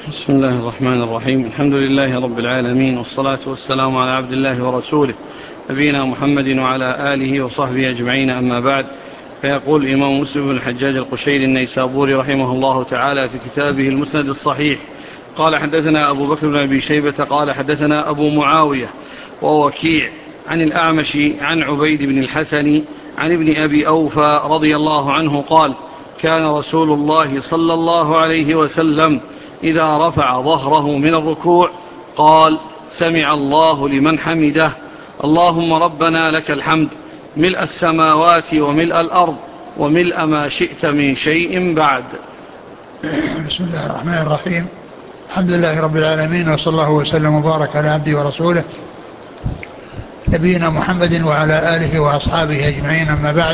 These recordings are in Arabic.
بسم الله الرحمن الرحيم. الحمد لله رب العالمين، والصلاة والسلام على عبد الله ورسوله نبينا محمد وعلى آله وصحبه أجمعين، أما بعد. فيقول الإمام مسلم بن الحجاج القشيري النيسابوري رحمه الله تعالى في كتابه المسند الصحيح: قال حدثنا أبو بكر بن أبي شيبة قال حدثنا أبو معاوية ووكيع عن الأعمش عن عبيد بن الحسن عن ابن أبي أوفى رضي الله عنه قال: كان رسول الله صلى الله عليه وسلم إذا رفع ظهره من الركوع قال: سمع الله لمن حمده، اللهم ربنا لك الحمد، ملء السماوات وملء الأرض وملء ما شئت من شيء بعد. بسم الله الرحمن الرحيم. الحمد لله رب العالمين، وصلى الله وسلم وبارك على عبده ورسوله نبينا محمد وعلى آله وأصحابه أجمعين، أما بعد.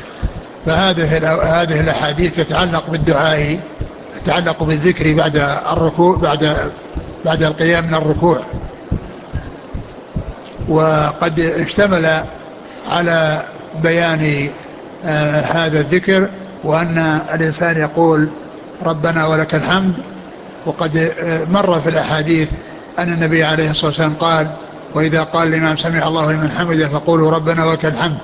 فهذه الأحاديث تتعلق بالدعاء، تتعلق بالذكر بعد الركوع، بعد القيام من الركوع، وقد اشتمل على بيان هذا الذكر، وأن الإنسان يقول ربنا ولك الحمد. وقد مر في الأحاديث أن النبي عليه الصلاة والسلام قال: وإذا قال الإمام سمع الله لمن حمده فقولوا ربنا ولك الحمد.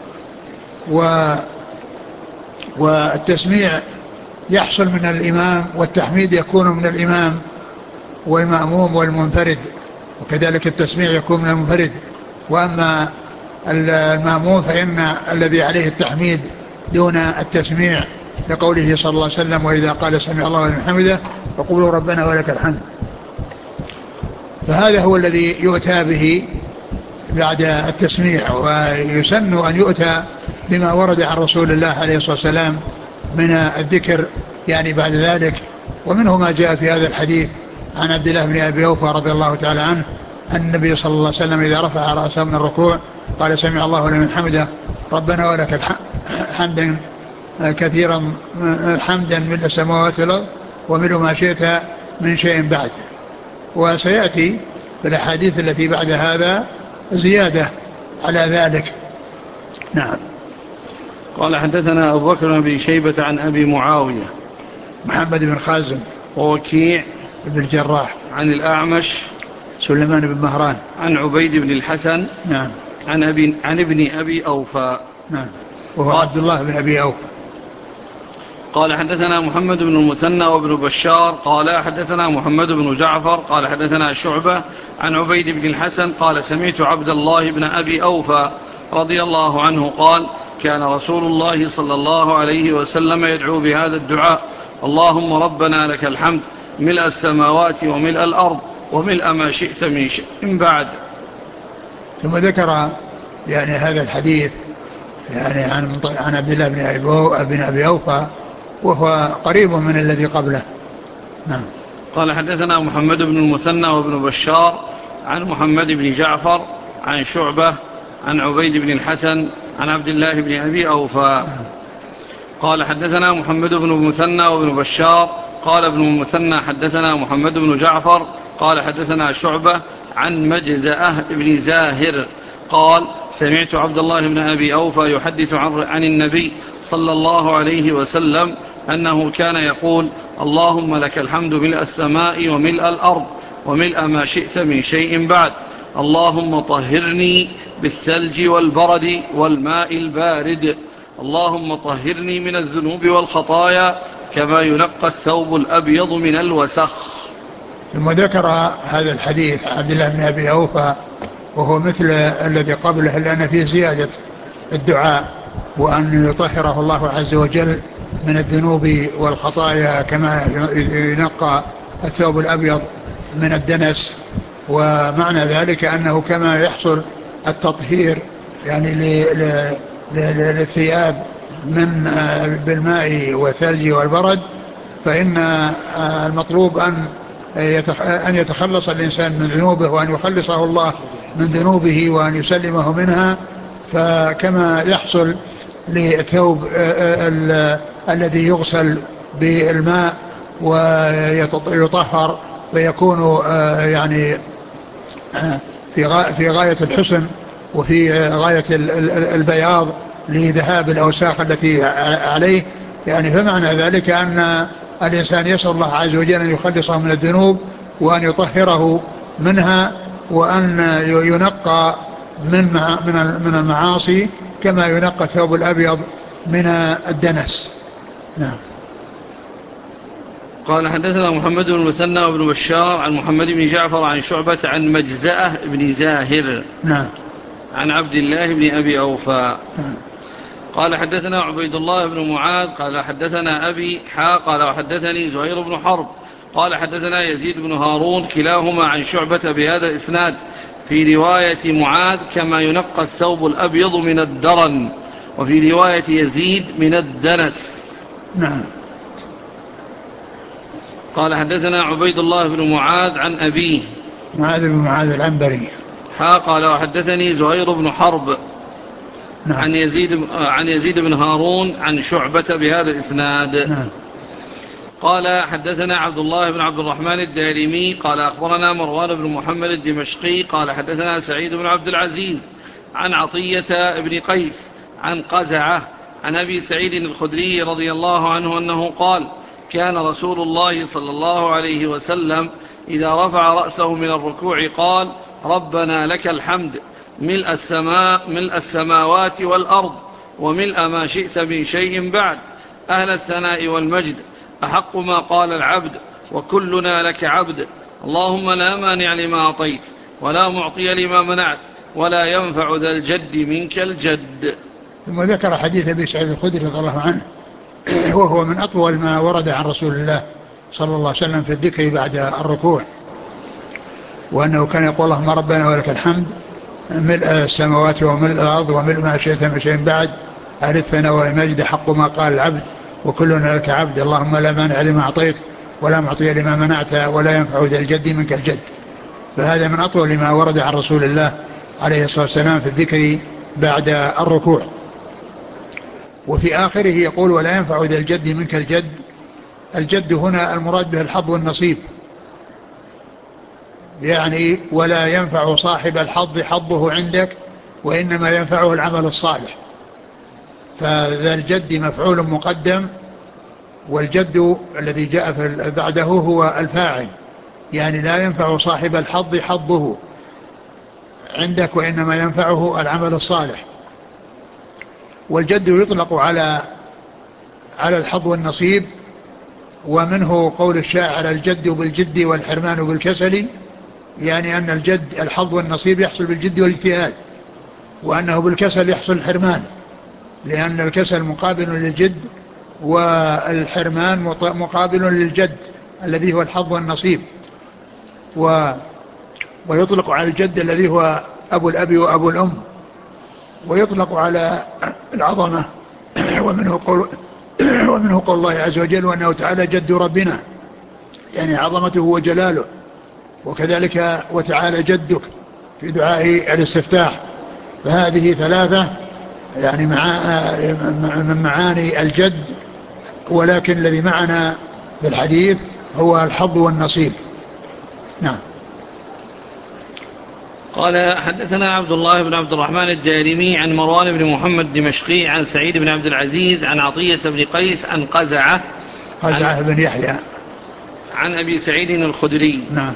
والتسميع يحصل من الإمام، والتحميد يكون من الإمام والمأموم والمنفرد، وكذلك التسميع يكون من المنفرد. وأما المأموم فإن الذي عليه التحميد دون التسميع، لقوله صلى الله عليه وسلم: وإذا قال سمع الله لمن حمده فقولوا ربنا ولك الحمد. فهذا هو الذي يؤتى به بعد التسميع، ويسن أن يؤتى بما ورد عن رسول الله عليه الصلاة والسلام من الذكر يعني بعد ذلك. ومنه ما جاء في هذا الحديث عن عبد الله بن أبي أوفى رضي الله تعالى عنه أن النبي صلى الله عليه وسلم إذا رفع رأسه من الركوع قال: سمع الله لمن حمده، ربنا ولك حمدا كثيرا، حمدا ملء السماوات والأرض وملء ما شئت من شيء بعد. وسيأتي في الأحاديث التي بعد هذا زيادة على ذلك. نعم. قال حدثنا أبو بكر بن أبي شيبة عن أبي معاوية محمد بن خازم ووكيع بن الجراح عن الأعمش سليمان بن مهران عن عبيد بن الحسن نعم عن ابن أبي أوفى نعم وهو عبد الله بن أبي أوفى. قال حدثنا محمد بن المثنى وابن بشار قال حدثنا محمد بن جعفر قال حدثنا شعبة عن عبيد بن الحسن قال: سمعت عبد الله بن أبي أوفى رضي الله عنه قال: كان رسول الله صلى الله عليه وسلم يدعو بهذا الدعاء: اللهم ربنا لك الحمد، ملء السماوات وملء الأرض وملء ما شئت من شيء بعد. ثم ذكر يعني هذا الحديث يعني عن عبد الله بن أبي أوفى، وهو قريب من الذي قبله. نعم. قال حدثنا محمد بن المثنى وابن بشار عن محمد بن جعفر عن شعبة عن عبيد بن الحسن عن عبد الله بن أبي أوفى. قال حدثنا محمد بن المثنى وابن بشار قال ابن المثنى حدثنا محمد بن جعفر قال حدثنا شعبة عن مجزأة بن زاهر قال: سمعت عبد الله بن أبي أوفى يحدث عن النبي صلى الله عليه وسلم أنه كان يقول: اللهم لك الحمد ملء السماء وملء الأرض وملء ما شئت من شيء بعد، اللهم طهرني بالثلج والبرد والماء البارد، اللهم طهرني من الذنوب والخطايا كما ينقى الثوب الأبيض من الوسخ. ثم ذكر هذا الحديث عبد الله بن أبي أوفى، وهو مثل الذي قبله، لأن فيه زيادة الدعاء، وأن يطهره الله عز وجل من الذنوب والخطايا كما ينقى الثوب الأبيض من الدنس. ومعنى ذلك أنه كما يحصل التطهير يعني للثياب بالماء والثلج والبرد، فإن المطلوب أن يتخلص الإنسان من ذنوبه، وأن يخلصه الله من ذنوبه، وأن يسلمه منها. فكما يحصل للثوب الذي يغسل بالماء ويطهر ويكون يعني في غاية الحسن وفي غاية البياض لذهاب الأوساخ التي عليه، يعني فمعنى ذلك الإنسان يسأل الله عز وجل أن يخلصه من الذنوب وأن يطهره منها وأن ينقى من المعاصي كما ينقى الثوب الأبيض من الدنس. نعم. قال حدثنا محمد بن المثنى وابن بشار عن محمد بن جعفر عن شعبة عن مجزأة بن زاهر نعم. عن عبد الله بن أبي أوفى نعم. قال حدثنا عبيد الله بن معاذ قال حدثنا أبي قال وحدثني زهير بن حرب قال حدثنا يزيد بن هارون كلاهما عن شعبة بهذا الإسناد في رواية معاذ كما ينقى الثوب الأبيض من الدرن وفي رواية يزيد من الدنس. نعم. قال حدثنا عبيد الله بن معاذ عن أبيه معاذ بن معاذ العنبري قال وحدثني زهير بن حرب نعم. عن يزيد بن هارون عن شعبة بهذا الإسناد. نعم. قال حدثنا عبد الله بن عبد الرحمن الدارمي قال أخبرنا مروان بن محمد الدمشقي قال حدثنا سعيد بن عبد العزيز عن عطية بن قيس عن قزعة عن أبي سعيد الخدري رضي الله عنه أنه قال كان رسول الله صلى الله عليه وسلم إذا رفع رأسه من الركوع قال ربنا لك الحمد ملء السماوات والأرض وملء ما شئت من شيء بعد أهل الثناء والمجد أحق ما قال العبد وكلنا لك عبد اللهم لا مانع لما أعطيت ولا معطي لما منعت ولا ينفع ذا الجد منك الجد. ثم ذكر حديث أبي سعيد الخدري رضي الله عنه وهو من أطول ما ورد عن رسول الله صلى الله عليه وسلم في الذكر بعد الركوع وأنه كان يقول اللهم ربنا ولك الحمد ملء السماوات وملء الأرض وملء ما شئت من شيء بعد أهل الثناء والمجد حق ما قال العبد وكلنا لك عبد اللهم لا مانع لما أعطيت ولا معطي لما منعت ولا ينفع ذا الجد منك الجد. فهذا من أطول ما ورد عن رسول الله عليه الصلاة والسلام في الذكر بعد الركوع. وفي آخره يقول ولا ينفع ذا الجد منك الجد. الجد هنا المراد به الحظ والنصيب يعني ولا ينفع صاحب الحظ حظه عندك وإنما ينفعه العمل الصالح. فذا الجد مفعول مقدم والجد الذي جاء بعده هو الفاعل يعني لا ينفع صاحب الحظ حظه عندك وإنما ينفعه العمل الصالح. والجد يطلق على الحظ والنصيب ومنه قول الشاعر الجد بالجد والحرمان بالكسل يعني أن الجد الحظ والنصيب يحصل بالجد والاجتهاد وأنه بالكسل يحصل الحرمان لأن الكسل مقابل للجد والحرمان مقابل للجد الذي هو الحظ والنصيب. ويطلق على الجد الذي هو أبو الأب وأبو الأم ويطلق على العظمة ومنه قول الله عز وجل وأنه تعالى جد ربنا يعني عظمته وجلاله. وكذلك وتعالى جدك في دعاء الاستفتاح. فهذه ثلاثة يعني من معاني الجد ولكن الذي معنا في الحديث هو الحظ والنصيب. نعم. قال حدثنا عبد الله بن عبد الرحمن الدارمي عن مروان بن محمد الدمشقي عن سعيد بن عبد العزيز عن عطية بن قيس عن قزعة بن يحيى عن أبي سعيد الخدري. نعم.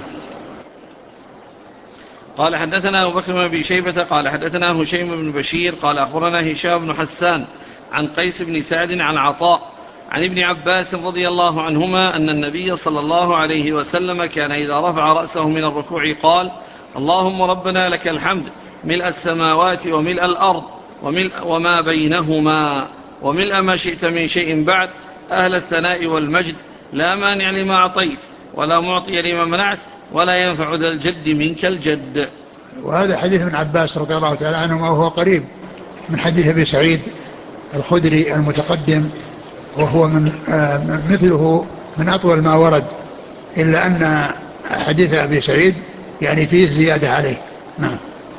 قال حدثنا أبو بكر بن أبي شيبة قال حدثنا هشيم بن بشير قال أخبرنا هشام بن حسان عن قيس بن سعد عن عطاء عن ابن عباس رضي الله عنهما أن النبي صلى الله عليه وسلم كان إذا رفع رأسه من الركوع قال اللهم ربنا لك الحمد ملء السماوات وملء الأرض وما بينهما وملء ما شئت من شيء بعد أهل الثناء والمجد لا مانع لما أعطيت ولا معطي لما منعت ولا ينفع ذا الجد منك الجد. وهذا حديث ابن عباس رضي الله تعالى عنه وهو قريب من حديث أبي سعيد الخدري المتقدم وهو مثله من أطول ما ورد إلا أن حديث أبي سعيد يعني فيه زيادة عليه. نعم.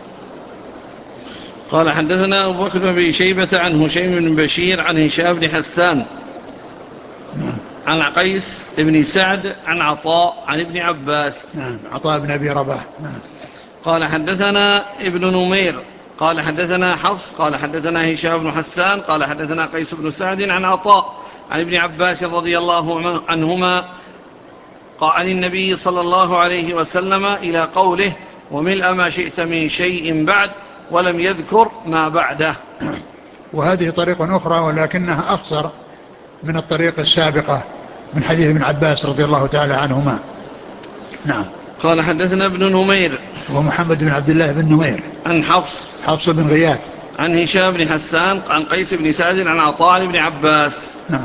قال حدثنا أبو بكر بن أبي شيبة عن هشيم بن بشير عن هشام بن حسان نعم. عن قيس بن سعد عن عطاء عن ابن عباس. نعم. عطاء بن أبي رباح. نعم. قال حدثنا ابن نمير قال حدثنا حفص قال حدثنا هشام بن حسان قال حدثنا قيس بن سعد عن عطاء عن ابن عباس رضي الله عنهما عن النبي صلى الله عليه وسلم إلى قوله وملء ما شئت من شيء بعد، ولم يذكر ما بعده. وهذه طريق أخرى ولكنها أختصر من الطريق السابقة من حديث ابن عباس رضي الله تعالى عنهما. نعم. قال حدثنا ابن نمير ومحمد بن عبد الله بن نمير عن حفص بن غياث عن هشام بن حسان عن قيس بن سعد عن عطاء بن عباس. نعم.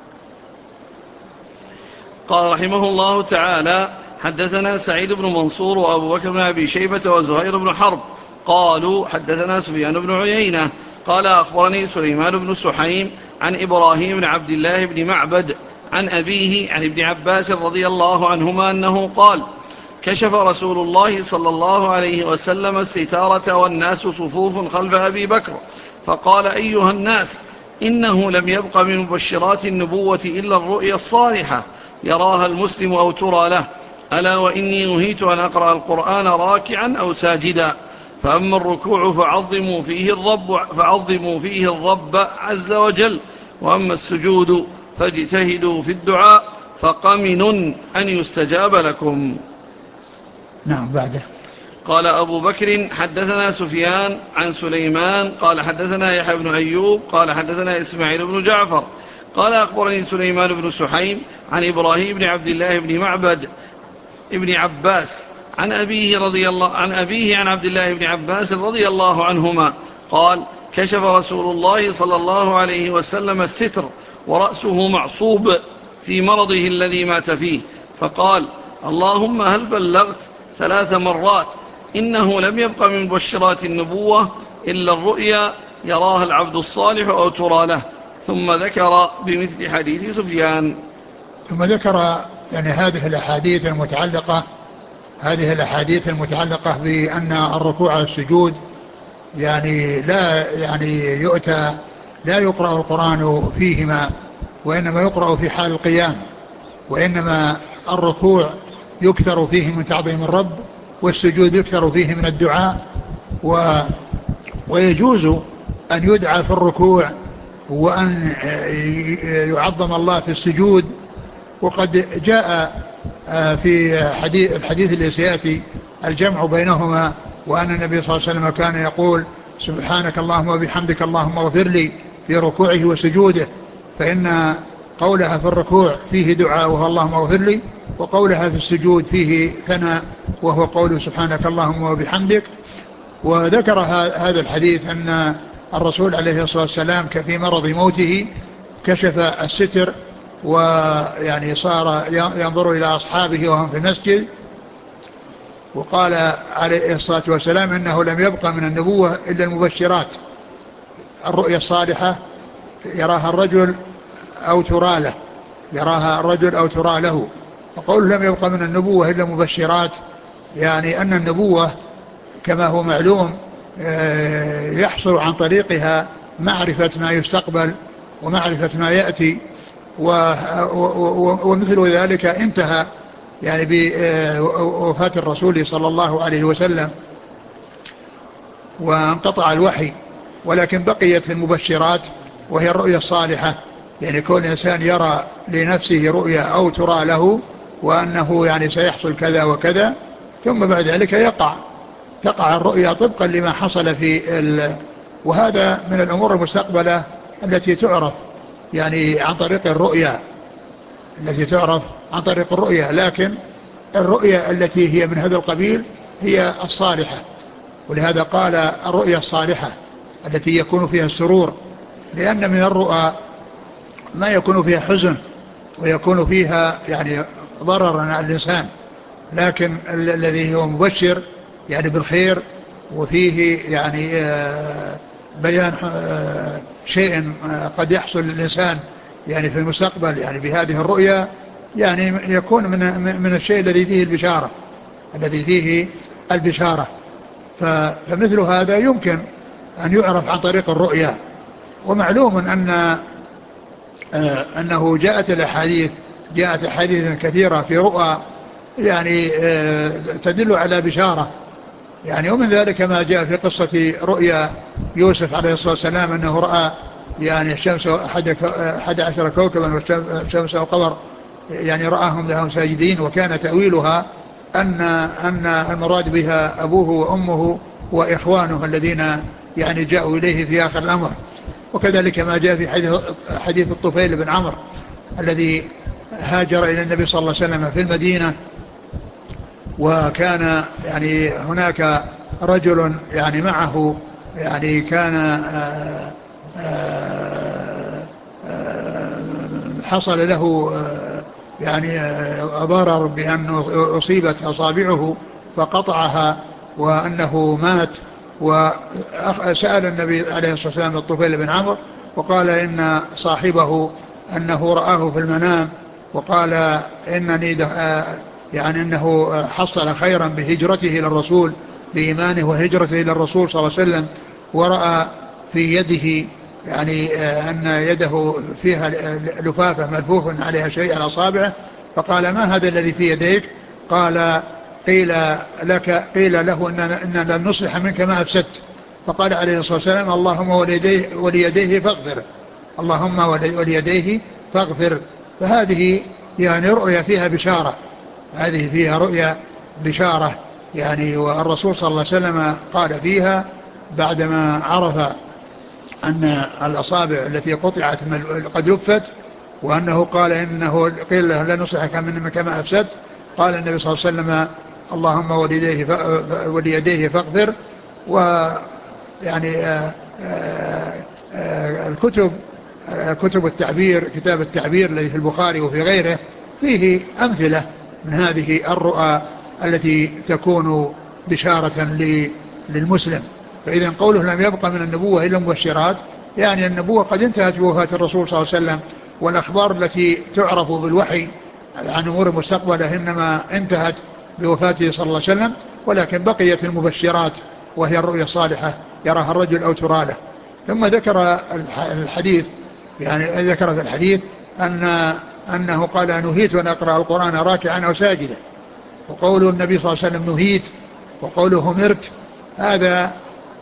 قال رحمه الله تعالى حدثنا سعيد بن منصور وأبو بكر بن أبي شيبة وزهير بن حرب قالوا حدثنا سفيان بن عيينة قال أخبرني سليمان بن سحيم عن إبراهيم بن عبد الله بن معبد عن أبيه عن ابن عباس رضي الله عنهما أنه قال كشف رسول الله صلى الله عليه وسلم الستارة والناس صفوف خلف أبي بكر فقال أيها الناس إنه لم يبق من مبشرات النبوة إلا الرؤيا الصالحة يراها المسلم أو ترى له، ألا وإني نهيت أن أقرأ القرآن راكعا أو ساجدا، فأما الركوع فعظموا فيه الرب عز وجل، وأما السجود فاجتهدوا في الدعاء فقمن أن يستجاب لكم. نعم. بعده قال أبو بكر حدثنا سفيان عن سليمان قال حدثنا يحيى بن أيوب قال حدثنا إسماعيل بن جعفر قال أخبرني سليمان بن سحيم عن إبراهيم بن عبد الله بن معبد ابن عباس عن أبيه عن عبد الله بن عباس رضي الله عنهما قال كشف رسول الله صلى الله عليه وسلم الستر ورأسه معصوب في مرضه الذي مات فيه، فقال اللهم هل بلغت 3 مرات، إنه لم يبق من مبشرات النبوة إلا الرؤيا يراها العبد الصالح أو ترى له، ثم ذكر بمثل حديث سفيان. ثم ذكر يعني هذه الأحاديث المتعلقة بأن الركوع والسجود يعني لا يقرأ القرآن فيهما، وإنما يقرأ في حال القيام، وإنما الركوع يكثر فيه من تعظيم الرب، والسجود يكثر فيه من الدعاء، ويجوز أن يدعى في الركوع وأن يعظم الله في السجود. وقد جاء في الحديث اللي سيأتي الجمع بينهما، وأن النبي صلى الله عليه وسلم كان يقول سبحانك اللهم وبحمدك اللهم اغفر لي في ركوعه وسجوده، فإن قولها في الركوع فيه دعاء وهو اللهم اغفر لي، وقولها في السجود فيه ثناء وهو قوله سبحانك اللهم وبحمدك. وذكر هذا الحديث أن الرسول عليه الصلاة والسلام في مرض موته كشف الستر، ويعني صار ينظر إلى أصحابه وهم في المسجد، وقال عليه الصلاة والسلام إنه لم يبقى من النبوة إلا المبشرات، الرؤيا الصالحة يراها الرجل أو ترى له، وقول لم يبقى من النبوة إلا مبشرات، يعني أن النبوة كما هو معلوم يحصل عن طريقها معرفة ما يستقبل ومعرفة ما يأتي، ومثل ذلك انتهى يعني بوفاة الرسول صلى الله عليه وسلم وانقطع الوحي، ولكن بقيت المبشرات وهي الرؤيا الصالحة، يعني كل إنسان يرى لنفسه رؤيا أو ترى له وأنه يعني سيحصل كذا وكذا، ثم بعد ذلك تقع الرؤيا طبقا لما حصل وهذا من الأمور المستقبلة التي تعرف يعني عن طريق الرؤيا، لكن الرؤيا التي هي من هذا القبيل هي الصالحة، ولهذا قال الرؤيا الصالحة التي يكون فيها السرور، لأن من الرؤى ما يكون فيها حزن ويكون فيها يعني ضرر على الإنسان، لكن الذي هو مبشر يعني بالخير وفيه يعني بيان شيء قد يحصل للإنسان يعني في المستقبل يعني بهذه الرؤيا، يعني يكون من الشيء الذي فيه البشارة. فمثل هذا يمكن أن يعرف عن طريق الرؤيا. ومعلوم أنه جاءت أحاديث كثيرة في رؤى يعني تدل على بشارة، يعني ومن ذلك ما جاء في قصة رؤيا يوسف عليه الصلاة والسلام أنه رأى يعني الشمس 11 كوكبا والشمس والقمر يعني رآهم لهم ساجدين، وكان تأويلها أن المراد بها أبوه وأمه وإخوانه الذين يعني جاءوا إليه في آخر الأمر. وكذلك ما جاء في حديث الطفيل بن عمرو الذي هاجر إلى النبي صلى الله عليه وسلم في المدينة، وكان يعني هناك رجل يعني معه يعني كان حصل له يعني ضرر بأنه أصيبت أصابعه فقطعها وأنه مات. وسأل النبي عليه الصلاة والسلام الطفيل بن عمرو وقال إن صاحبه أنه رآه في المنام، وقال إنني يعني أنه حصل خيرا بهجرته إلى الرسول، بإيمانه وهجرته إلى الرسول صلى الله عليه وسلم، ورأى في يده يعني أن يده فيها لفافة ملفوف عليها شيء على أصابعه، فقال ما هذا الذي في يديك؟ قال قيل له إن لن نصلح منك ما أفسدت. فقال عليه الصلاة والسلام اللهم وليديه فاغفر، اللهم وليديه فاغفر. فهذه يعني رؤيا فيها بشارة، هذه فيها رؤيا بشارة يعني. والرسول صلى الله عليه وسلم قال فيها بعدما عرف أن الأصابع التي قطعت قد لفت، وأنه قال إنه قيل له لا نصلحك منك ما أفسدت، قال النبي صلى الله عليه وسلم اللهم وليديه فاغفر. ويعني كتب التعبير، كتاب التعبير الذي في البخاري وفي غيره فيه أمثلة من هذه الرؤى التي تكون بشارة للمسلم. فإذا قوله لم يبقى من النبوة إلا مبشرات، يعني النبوة قد انتهت بوفاة الرسول صلى الله عليه وسلم، والأخبار التي تعرف بالوحي عن أمور المستقبل إنما انتهت بوفاته صلى الله عليه وسلم، ولكن بقيت المبشرات وهي الرؤيا الصالحة يراها الرجل أو ترى له. ثم ذكر الحديث يعني ذكر في الحديث أنه قال نهيت أن أقرأ القرآن راكعا أو ساجدا، وقول النبي صلى الله عليه وسلم نهيت وقوله همرت، هذا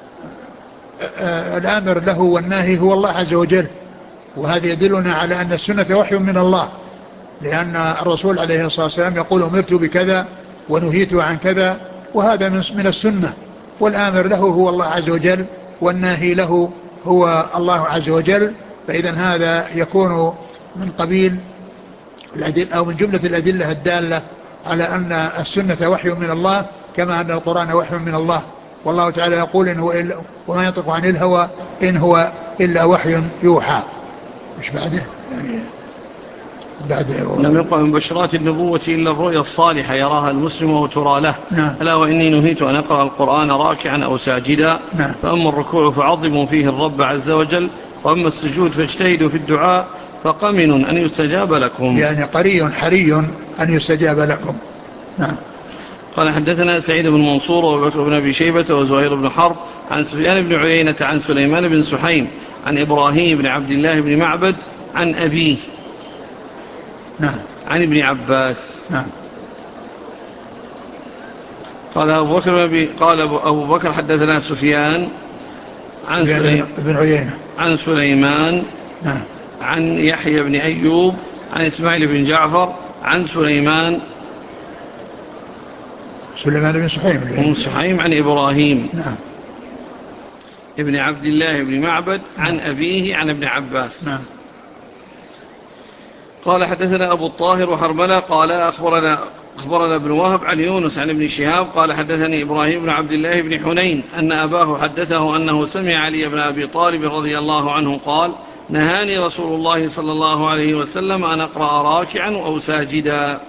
الآمر له والناهي هو الله عز وجل، وهذا يدلنا على أن السنة وحي من الله، لأن الرسول عليه الصلاة والسلام يقول أمرت بكذا ونهيت عن كذا، وهذا من السنة، والآمر له هو الله عز وجل والناهي له هو الله عز وجل. فإذا هذا يكون من قبيل الأدلة أو من جملة الأدلة الدالة على أن السنة وحي من الله، كما أن القرآن وحي من الله. والله تعالى يقول إن هو وما ينطق عن الهوى إن هو إلا وحي يوحى. مش بعده يعني لم يقع من بشرات النبوة إلا الرؤيا الصالحة يراها المسلم وترى له. نعم. ألا وإني نهيت أن أقرأ القرآن راكعا أو ساجدا. نعم. فأما الركوع فعظموا فيه الرب عز وجل، وأما السجود فاجتهدوا في الدعاء فقمن أن يستجاب لكم، يعني حري أن يستجاب لكم. نعم. قال حدثنا سعيد بن منصور وبكر بن أبي شيبة وزهير بن حرب عن سفيان بن عيينة عن سليمان بن سحيم عن إبراهيم بن عبد الله بن معبد عن أبيه نعم. عن ابن عباس. نعم. قال أبو بكر حدثنا سفيان عن سليمان نعم. عن يحيى بن أيوب عن إسماعيل بن جعفر عن سليمان بن سحيم عن إبراهيم نعم. ابن عبد الله بن معبد عن أبيه عن ابن عباس. نعم. قال حدثنا أبو الطاهر وحرملة قال أخبرنا ابن وهب عن يونس عن ابن شهاب قال حدثني إبراهيم بن عبد الله بن حنين أن أباه حدثه أنه سمع علي بن أبي طالب رضي الله عنه قال نهاني رسول الله صلى الله عليه وسلم أن أقرأ راكعا أو ساجدا.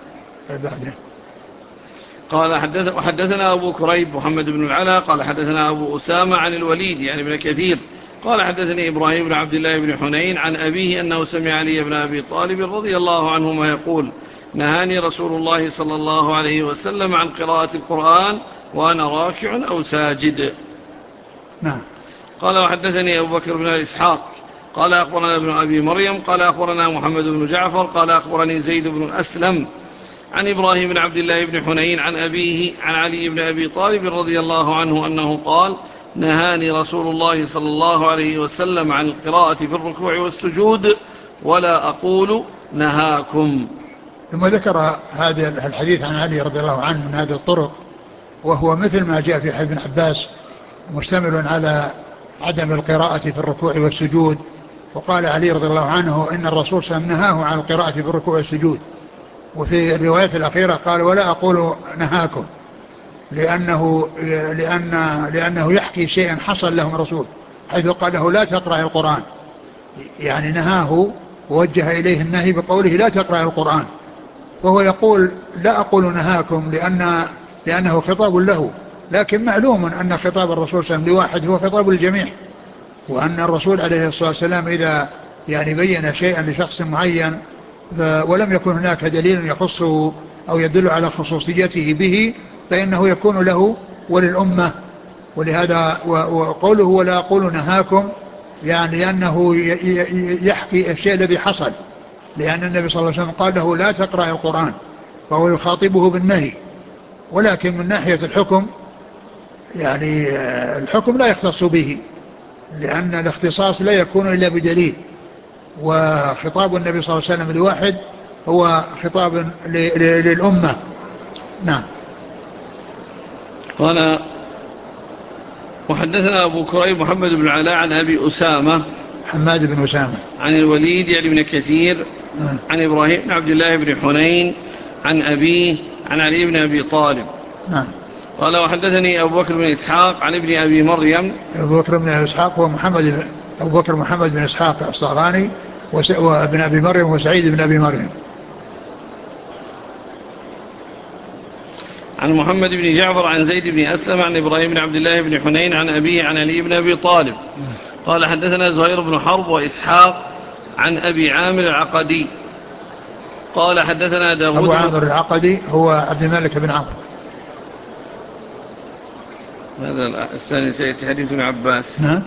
قال وحدثنا أبو كريب محمد بن العلا قال حدثنا أبو أسامة عن الوليد يعني بن كثير قال حدثني إبراهيم بن عبد الله بن حنين عن أبيه أنه سمع علي بن أبي طالب رضي الله عنهما يقول نهاني رسول الله صلى الله عليه وسلم عن قراءة القرآن وأنا راكع أو ساجد. نعم. قال وحدثني أبو بكر بن إسحاق قال أخبرنا ابن أبي مريم قال أخبرنا محمد بن جعفر قال أخبرني زيد بن أسلم عن إبراهيم بن عبد الله بن حنين عن أبيه عن علي بن أبي طالب رضي الله عنه أنه قال: نهاني رسول الله صلى الله عليه وسلم عن القراءة في الركوع والسجود ولا أقول نهاكم. ثم ذكر هذا الحديث عن علي رضي الله عنه من هذه الطرق، وهو مثل ما جاء في حديث ابن عباس، مشتمل على عدم القراءة في الركوع والسجود. وقال علي رضي الله عنه إن الرسول صلى الله عليه وسلم نهاه عن القراءة في الركوع والسجود. وفي الرواية الأخيرة قال: ولا أقول نهاكم، لأنه يحكي شيئا حصل له من الرسول، حيث قال له: لا تقرأ القرآن. يعني نهاه ووجه إليه النهي بقوله: لا تقرأ القرآن. وهو يقول: لا أقول نهاكم لأنه خطاب له، لكن معلوم أن خطاب الرسول صلى الله عليه وسلم لواحد هو خطاب الجميع، وأن الرسول عليه الصلاة والسلام إذا يعني بين شيئا لشخص معين ولم يكن هناك دليل يخصه أو يدل على خصوصيته به، فإنه يكون له وللأمة. ولهذا وقوله: ولا أقول نهاكم، يعني لأنه يحكي الشيء الذي حصل، لأن النبي صلى الله عليه وسلم قال له: لا تقرأ القرآن، فهو يخاطبه بالنهي. ولكن من ناحية الحكم، يعني الحكم لا يختص به، لأن الاختصاص لا يكون إلا بدليل، وخطاب النبي صلى الله عليه وسلم الواحد هو خطاب للأمة. نعم. قال: وحدثنا أبو كريب محمد بن علاء عن أبي أسامة حماد بن أسامة عن الوليد يعني بن كثير عن إبراهيم بن عبد الله بن حنين عن أبيه عن علي بن أبي طالب. نعم. قال: وحدثني أبو بكر بن إسحاق عن ابن أبي مريم. أبو بكر بن إسحاق هو أبو بكر محمد بن إسحاق الصاغاني، وابن أبي مريم وسعيد بن أبي مريم. عن محمد بن جعفر عن زيد بن أسلم عن إبراهيم بن عبد الله بن حنين عن أبيه عن علي بن أبي طالب. قال: حدثنا زهير بن حرب وإسحاق عن أبي عامر العقدي قال: حدثنا داود. أبو عامر العقدي هو عبد الملك بن عمرو. هذا الثاني سيأتي حديث ابن عباس. نعم.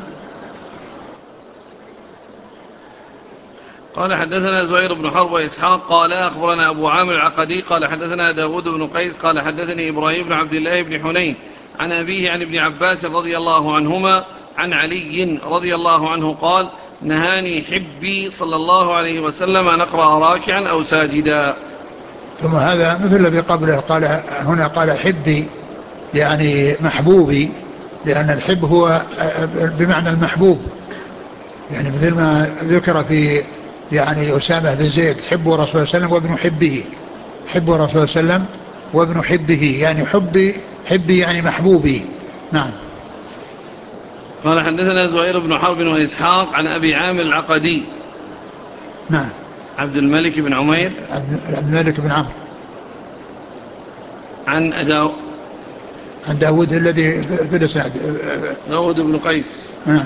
قال: حدثنا زهير بن حرب وإسحاق قال: أخبرنا أبو عامر العقدي قال: حدثنا داود بن قيس قال: حدثني إبراهيم بن عبد الله بن حنين عن أبيه عن ابن عباس رضي الله عنهما عن علي رضي الله عنه قال: نهاني حبي صلى الله عليه وسلم أن أقرأ راكعا أو ساجدا. ثم هذا مثل الذي قبله، قال هنا قال حبي يعني محبوبي، لأن الحب هو بمعنى المحبوب، يعني مثل ما ذكر في يعني أسامة بن زيد: حب رسول الله صلى الله عليه وسلم وابن حبه، حب رسول الله صلى الله عليه وسلم وابن حبه، يعني حبي يعني محبوبي. نعم. قال: حدثنا زهير بن حرب وإسحاق عن أبي عامر العقدي. نعم. عبد الملك بن عمير عبد الملك بن عمرو. عن داود الذي في الإسناد داود بن قيس. نعم.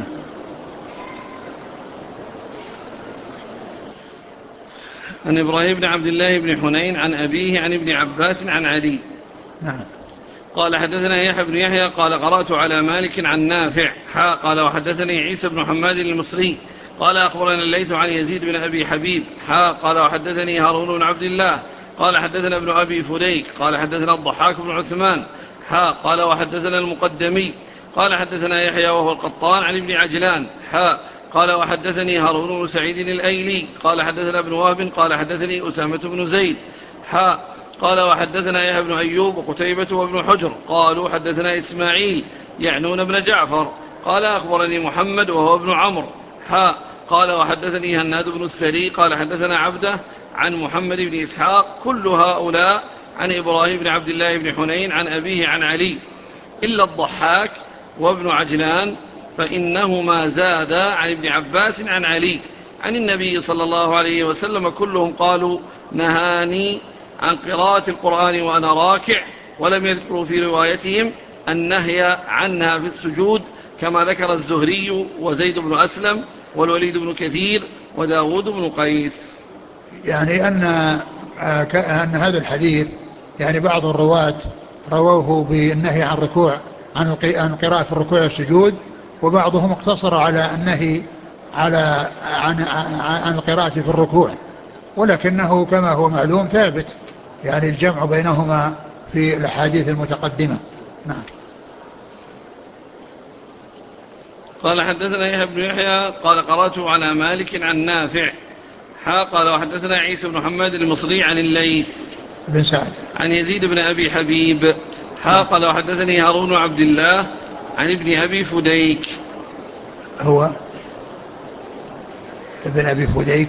عن إبراهيم بن عبد الله بن حنين عن أبيه عن ابن عباس عن علي. نعم. قال: حدثنا يحيى بن يحيى قال: قرأت على مالك عن نافع قال: وحدثني عيسى بن حماد المصري قال: أخبرنا الليث عن يزيد بن أبي حبيب قال: وحدثني هارون بن عبد الله قال: حدثنا ابن أبي فديك قال: حدثنا الضحاك بن عثمان قال: وحدثنا المقدمي قال: حدثنا يحيى وهو القطان عن ابن عجلان قال: وحدثني هارون بن سعيد الأيلي قال: حدثنا ابن وهب قال: حدثني أسامة بن زيد قال: وحدثنا يحيى بن أيوب وقتيبة وابن حجر قالوا: حدثنا إسماعيل يعنون ابن جعفر قال: أخبرني محمد وهو ابن عمرو قال: وحدثني هناد بن السري قال: حدثنا عبده عن محمد بن إسحاق كل هؤلاء عن إبراهيم بن عبد الله بن حنين عن أبيه عن علي إلا الضحاك وابن عجلان فإنهما زادا عن ابن عباس عن علي عن النبي صلى الله عليه وسلم كلهم قالوا: نهاني عن قراءة القرآن وأنا راكع، ولم يذكروا في روايتهم النهي عنها في السجود كما ذكر الزهري وزيد بن أسلم والوليد بن كثير وداود بن قيس. يعني أن هذا الحديث يعني بعض الرواة رووه بالنهي عن الركوع عن قراءة الركوع والسجود، وبعضهم اقتصر على النهي عن القراءة في الركوع، ولكنه كما هو معلوم ثابت يعني الجمع بينهما في الأحاديث المتقدمة. نعم. قال حدثنا يحيى بن يحيى قال قرأت على مالك عن نافع قال وحدثنا عيسى بن محمد المصري عن الليث بن سعد عن يزيد بن أبي حبيب قال وحدثني هارون عبد الله عن ابن أبي فديك. هو ابن أبي فديك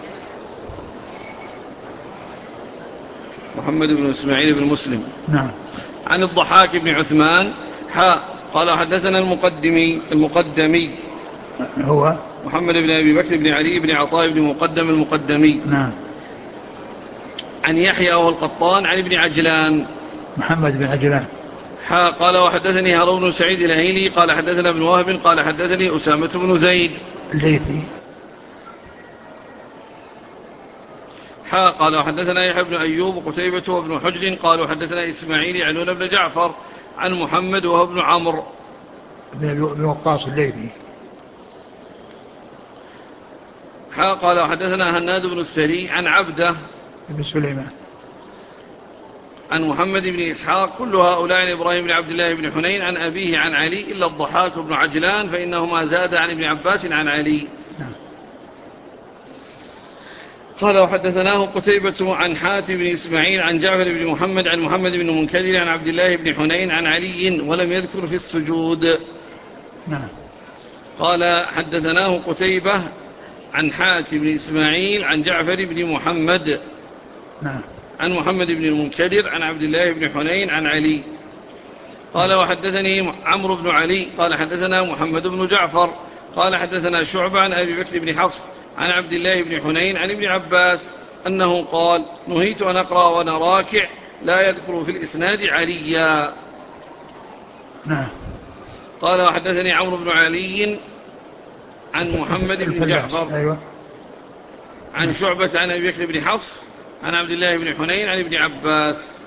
محمد بن إسماعيل بن مسلم. نعم. عن الضحاك بن عثمان قال حدثنا المقدمي هو محمد بن أبي بكر بن علي بن عطاء بن مقدم المقدمي. نعم. عن يحيى وهو القطان عن ابن عجلان محمد بن عجلان. قال وحدثني هارون بن سعيد الهيلي قال حدثنا ابن وهب قال حدثني أسامة بن زيد الليثي. قال وحدثنا يحيى بن أيوب وقتيبة وابن حجر قالوا حدثنا إسماعيل عنون بن جعفر عن محمد وهو ابن عمرو بن وقاص الليثي. قال وحدثنا هناد بن السري عن عبده بن سليمان عن محمد بن إسحاق كل هؤلاء عن إبراهيم بن عبد الله بن حنين عن أبيه عن علي إلا الضحاك بن عجلان فإنهما زاد عن ابن عباس عن علي. قال وحدثناه قتيبة عن حاتم بن إسماعيل عن جعفر بن محمد عن محمد بن منكدر عن عبد الله بن حنين عن علي ولم يذكر في السجود. قال حدثناه قتيبة عن حاتم بن إسماعيل عن جعفر بن محمد عن محمد بن المنكدر عن عبد الله بن حنين عن علي. قال وحدثني عمرو بن علي قال حدثنا محمد بن جعفر قال حدثنا شعبة عن أبي بكر بن حفص عن عبد الله بن حنين عن ابن عباس أنه قال نهيت أن أقرأ وأنا راكع لا يذكر في الإسناد عليا. قال وحدثني عمرو بن علي عن محمد بن جعفر عن شعبة عن أبي بكر بن حفص عن عبد الله بن حنين عن ابن عباس.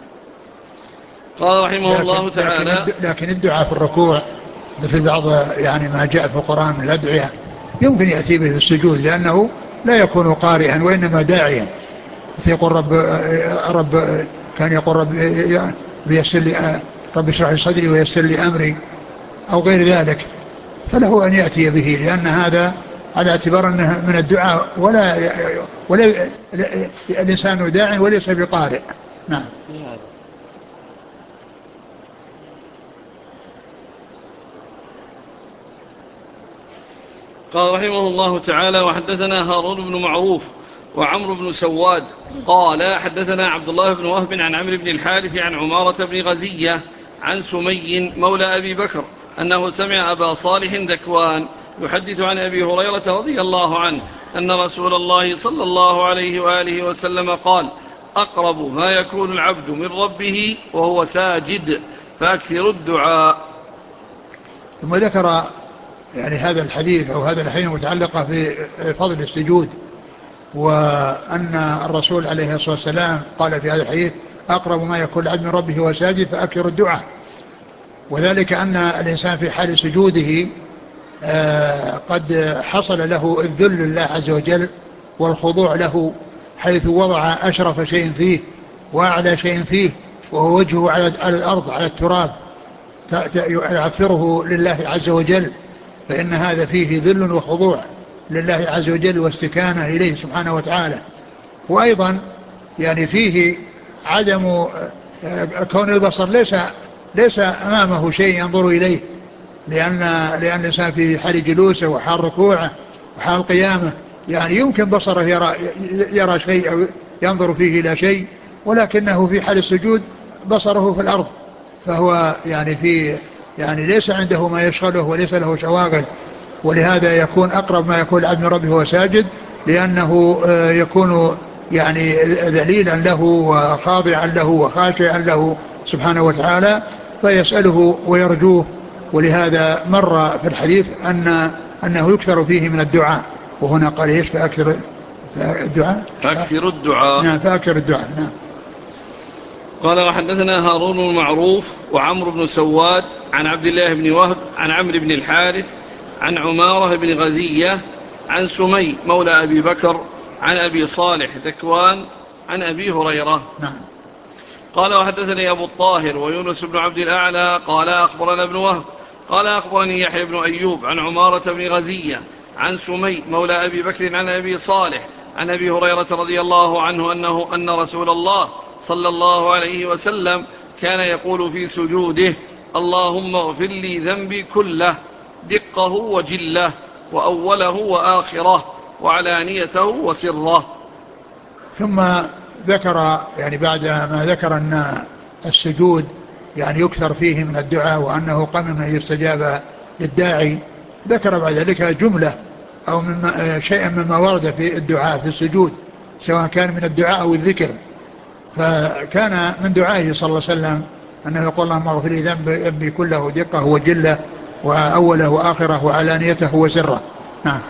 قال رحمه الله تعالى لكن الدعاء في الركوع مثل بعض يعني ما جاء في القرآن من الأدعية يمكن يأتي به في السجود لأنه لا يكون قارئا وإنما داعيا. يقول رب كان يقول رب ييسر لي رب اشرح لي صدري ويسر لي أمري أو غير ذلك فله أن يأتي به لأن هذا على اعتبار أنه من الدعاء ولا الإنسان داع وليس بقارئ. نعم. قال رحمه الله تعالى وحدثنا هارون بن معروف وعمرو بن سواد قال حدثنا عبد الله بن وهب عن عمرو بن الحارث عن عمارة بن غزية عن سمي مولى أبي بكر أنه سمع أبا صالح ذكوان يحدث عن أبي هريرة رضي الله عنه أن رسول الله صلى الله عليه وآله وسلم قال أقرب ما يكون العبد من ربه وهو ساجد فأكثر الدعاء. ثم ذكر يعني هذا الحديث أو هذا الحديث متعلقة بفضل السجود وأن الرسول عليه الصلاة والسلام قال في هذا الحديث أقرب ما يكون العبد من ربه وهو ساجد فأكثر الدعاء. وذلك أن الإنسان في حال سجوده قد حصل له الذل لله عز وجل والخضوع له حيث وضع أشرف شيء فيه وأعلى شيء فيه وهو وجهه على الأرض على التراب يعفره لله عز وجل فإن هذا فيه ذل وخضوع لله عز وجل واستكانة إليه سبحانه وتعالى. وأيضا يعني فيه عدم كون البصر ليس أمامه شيء ينظر إليه لأن الإنسان في حال جلوسه وحال ركوعه وحال قيامه يعني يمكن بصره يرى شيء أو ينظر فيه إلى شيء ولكنه في حال السجود بصره في الأرض فهو يعني ليس عنده ما يشغله وليس له شواغل. ولهذا يكون أقرب ما يكون العبد من ربه وهو ساجد لأنه يكون يعني ذليلا له وخاضعا له وخاشعا له سبحانه وتعالى فيسأله ويرجوه. ولهذا مر في الحديث أنه يكثر فيه من الدعاء وهنا قال ايش فأكثر الدعاء. نعم فأكثر الدعاء. نعم. قال وحدثنا هارون المعروف وعمرو بن سواد عن عبد الله بن وهب عن عمرو بن الحارث عن عمارة بن غزية عن سمي مولى أبي بكر عن أبي صالح ذكوان عن أبي هريرة. نعم. قال وحدثني أبو الطاهر ويونس بن عبد الأعلى قال أخبرنا ابن وهب قال أخبرني يحيى بن أيوب عن عمارة بن غزية عن سمي مولى أبي بكر عن أبي صالح عن أبي هريرة رضي الله عنه أن رسول الله صلى الله عليه وسلم كان يقول في سجوده: اللهم اغفر لي ذنبي كله دقه وجله وأوله وآخره وعلانيته وسره. ثم ذكر يعني بعد ما ذكر أن السجود يعني يكثر فيه من الدعاء وأنه قمن يستجاب للداعي، ذكر بعد ذلك جملة أو شيئا مما ورد في الدعاء في السجود، سواء كان من الدعاء أو الذكر. فكان من دعائه صلى الله عليه وسلم أنه يقول: اللهم اغفر لي ذنبي كله دقه وجله وأوله وآخره وعلانيته وسره. نعم.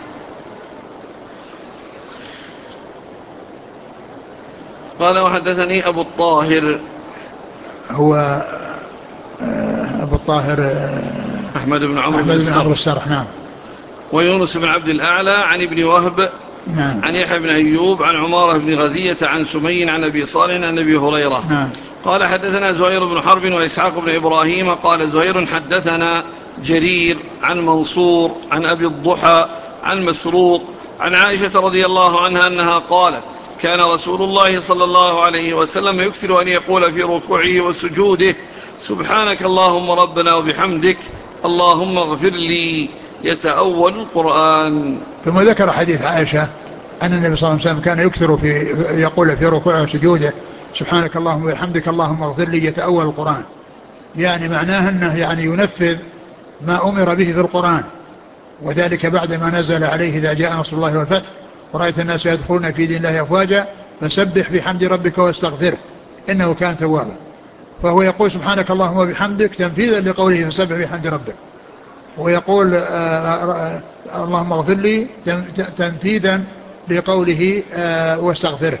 قال وحدثني أبو الطاهر هو أبو الطاهر أحمد بن عمرو بن السرح. نعم. ويونس بن عبد الأعلى عن ابن وهب نعم. عن يحيى بن أيوب عن عمارة بن غزية عن سمي عن أبي صالح عن أبي هريرة. نعم. قال حدثنا زهير بن حرب وإسحاق بن إبراهيم قال زهير حدثنا جرير عن منصور عن أبي الضحى عن مسروق عن عائشة رضي الله عنها أنها قالت: كان رسول الله صلى الله عليه وسلم يكثر أن يقول في ركوعه وسجوده: سبحانك اللهم ربنا وبحمدك اللهم اغفر لي، يتأول القرآن. ثم ذكر حديث عائشة أن النبي صلى الله عليه وسلم كان يكثر يقول في ركوعه وسجوده: سبحانك اللهم وبحمدك اللهم اغفر لي، يتأول القرآن. يعني معناه أنه يعني ينفذ ما أمر به في القرآن، وذلك بعد ما نزل عليه: إذا جاء نصر الله والفتح ورأيت الناس يدخلون في دين الله أفواجا فسبح بحمد ربك واستغفره إنه كان توابا. فهو يقول: سبحانك اللهم وبحمدك تنفيذا لقوله فسبح بحمد ربك، ويقول اللهم اغفر لي تنفيذا لقوله واستغفره.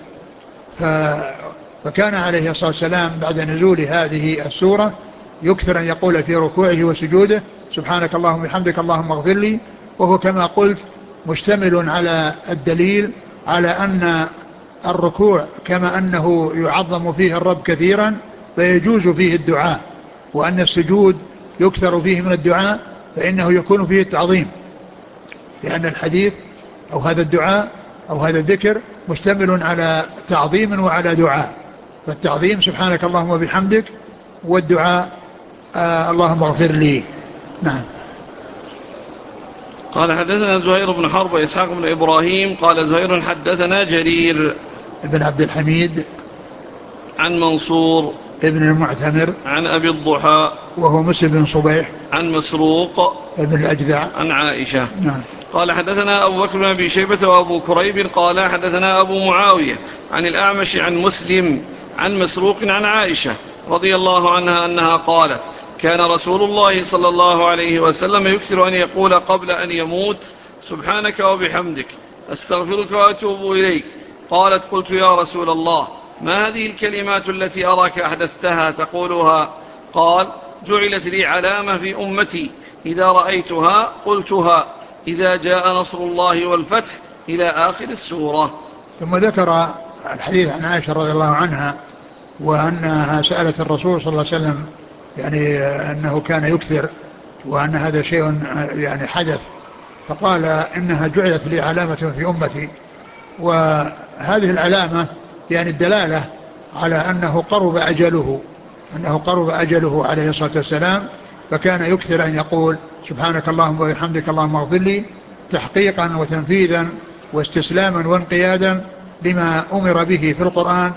فكان عليه الصلاة والسلام بعد نزول هذه السورة يكثر أن يقول في ركوعه وسجوده: سبحانك اللهم وبحمدك اللهم اغفر لي، وهو كما قلت مشتمل على الدليل على أن الركوع كما أنه يعظم فيه الرب كثيرا فيجوز فيه الدعاء، وأن السجود يكثر فيه من الدعاء فإنه يكون فيه التعظيم، لأن الحديث أو هذا الدعاء أو هذا الذكر مشتمل على تعظيم وعلى دعاء. فالتعظيم سبحانك اللهم وبحمدك، والدعاء اللهم اغفر لي. نعم. قال حدثنا زهير بن حرب وإسحاق بن إبراهيم قال زهير حدثنا جرير ابن عبد الحميد عن منصور ابن المعتمر عن أبي الضحى وهو مسلم بن صبيح عن مسروق ابن الأجدع عن عائشة. نعم. قال حدثنا أبو بكر بن أبي شيبة وأبو كريب قال حدثنا أبو معاوية عن الأعمش عن مسلم عن مسروق عن عائشة رضي الله عنها أنها قالت: كان رسول الله صلى الله عليه وسلم يكثر أن يقول قبل أن يموت: سبحانك وبحمدك أستغفرك وأتوب إليك. قالت: قلت يا رسول الله ما هذه الكلمات التي أراك أحدثتها تقولها؟ قال: جعلت لي علامة في أمتي إذا رأيتها قلتها إذا جاء نصر الله والفتح إلى آخر السورة. ثم ذكر الحديث عن عائشة رضي الله عنها وأنها سألت الرسول صلى الله عليه وسلم يعني أنه كان يكثر وأن هذا شيء يعني حدث، فقال: إنها جعلت لي علامة في أمتي. وهذه العلامة يعني الدلالة على أنه قرب أجله عليه الصلاة والسلام، فكان يكثر أن يقول: سبحانك اللهم وبحمدك اللهم اغفر لي، تحقيقا وتنفيذا واستسلاما وانقيادا لما أمر به في القرآن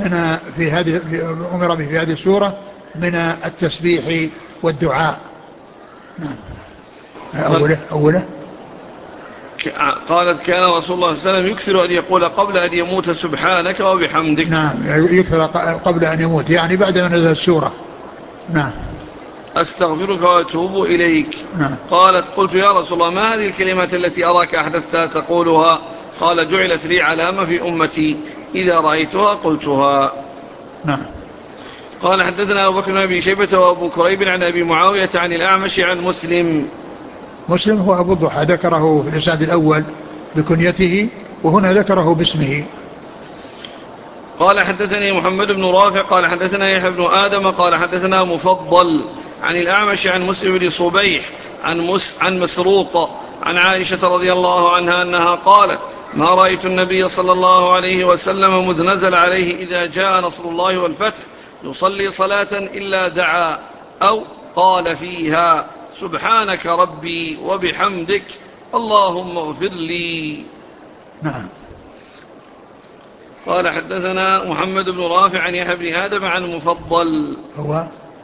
أمر به في هذه السورة من التسبيح والدعاء. نعم. أوله قالت: كان رسول الله صلى الله عليه وسلم يكثر أن يقول قبل أن يموت: سبحانك وبحمدك. نعم، يكثر قبل أن يموت يعني بعد أن نزلت السورة. نعم. أستغفرك وأتوب إليك. نعم. قالت: قلت يا رسول الله ما هذه الكلمات التي أراك أحدثتها تقولها؟ قال: جعلت لي علامة في أمتي إذا رأيتها قلتها. نعم. قال حدثنا أبو بكر بن أبي شيبة وأبو كريب عن أبي معاوية عن الأعمش عن مسلم هو أبو الضحى، ذكره في الإسناد الأول بكنيته وهنا ذكره باسمه. قال حدثني محمد بن رافع قال حدثنا يحيى بن آدم قال حدثنا مفضل عن الأعمش عن مسلم بن صبيح عن مسروق عن عائشة رضي الله عنها أنها قالت ما رأيت النبي صلى الله عليه وسلم مذ نزل عليه إذا جاء نصر الله والفتح يصلي صلاة إلا دعا أو قال فيها سبحانك ربي وبحمدك اللهم اغفر لي. نعم. قال حدثنا محمد بن رافع عن يحيى بن آدم عن مفضل هو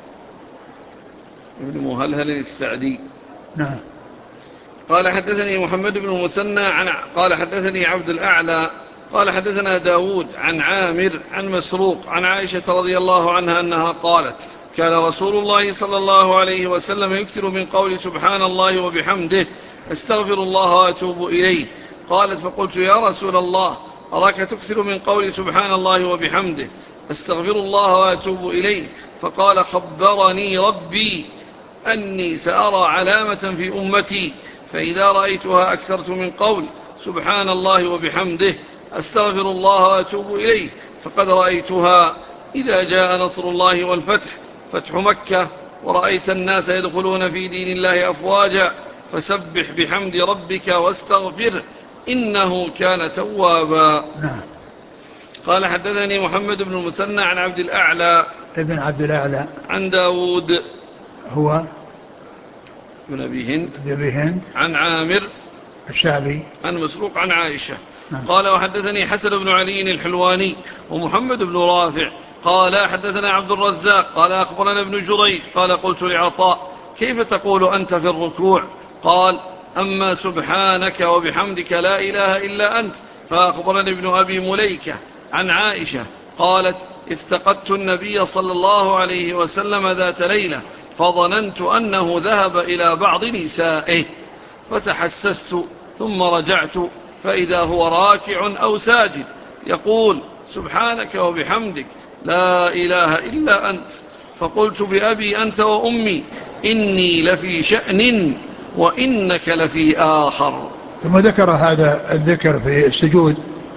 ابن مهلهل السعدي. نعم. قال حدثني محمد بن المثنى قال حدثني عبد الأعلى قال حدثنا داود عن عامر عن مسروق عن عائشة رضي الله عنها أنها قالت كان رسول الله صلى الله عليه وسلم يكثر من قول سبحان الله وبحمده استغفر الله وأتوب إليه. قالت فقلت يا رسول الله أراك تكثر من قول سبحان الله وبحمده استغفر الله وأتوب إليه. فقال خبرني ربي أني سأرى علامة في أمتي فإذا رأيتها أكثرت من قول سبحان الله وبحمده أستغفر الله وأتوب إليه فقد رأيتها إذا جاء نصر الله والفتح فتح مكة ورأيت الناس يدخلون في دين الله أفواجا فسبح بحمد ربك واستغفر إنه كان توابا. قال حدثني محمد بن المثنى عن عبد الأعلى ابن عبد الأعلى عن داود هو بن أبي هند عن عامر الشعبي عن مسروق عن عائشة. قال وحدثني حسن بن علي الحلواني ومحمد بن رافع قال حدثنا عبد الرزاق قال أخبرنا ابن جريج قال قلت لعطاء كيف تقول أنت في الركوع؟ قال أما سبحانك وبحمدك لا إله إلا أنت. فأخبرني ابن أبي مليكة عن عائشة قالت افتقدت النبي صلى الله عليه وسلم ذات ليلة فظننت أنه ذهب إلى بعض نسائه فتحسست ثم رجعت فإذا هو راكع أو ساجد يقول سبحانك وبحمدك لا إله إلا أنت. فقلت بأبي أنت وأمي إني لفي شأن وإنك لفي آخر. ثم ذكر هذا الذكر في السجود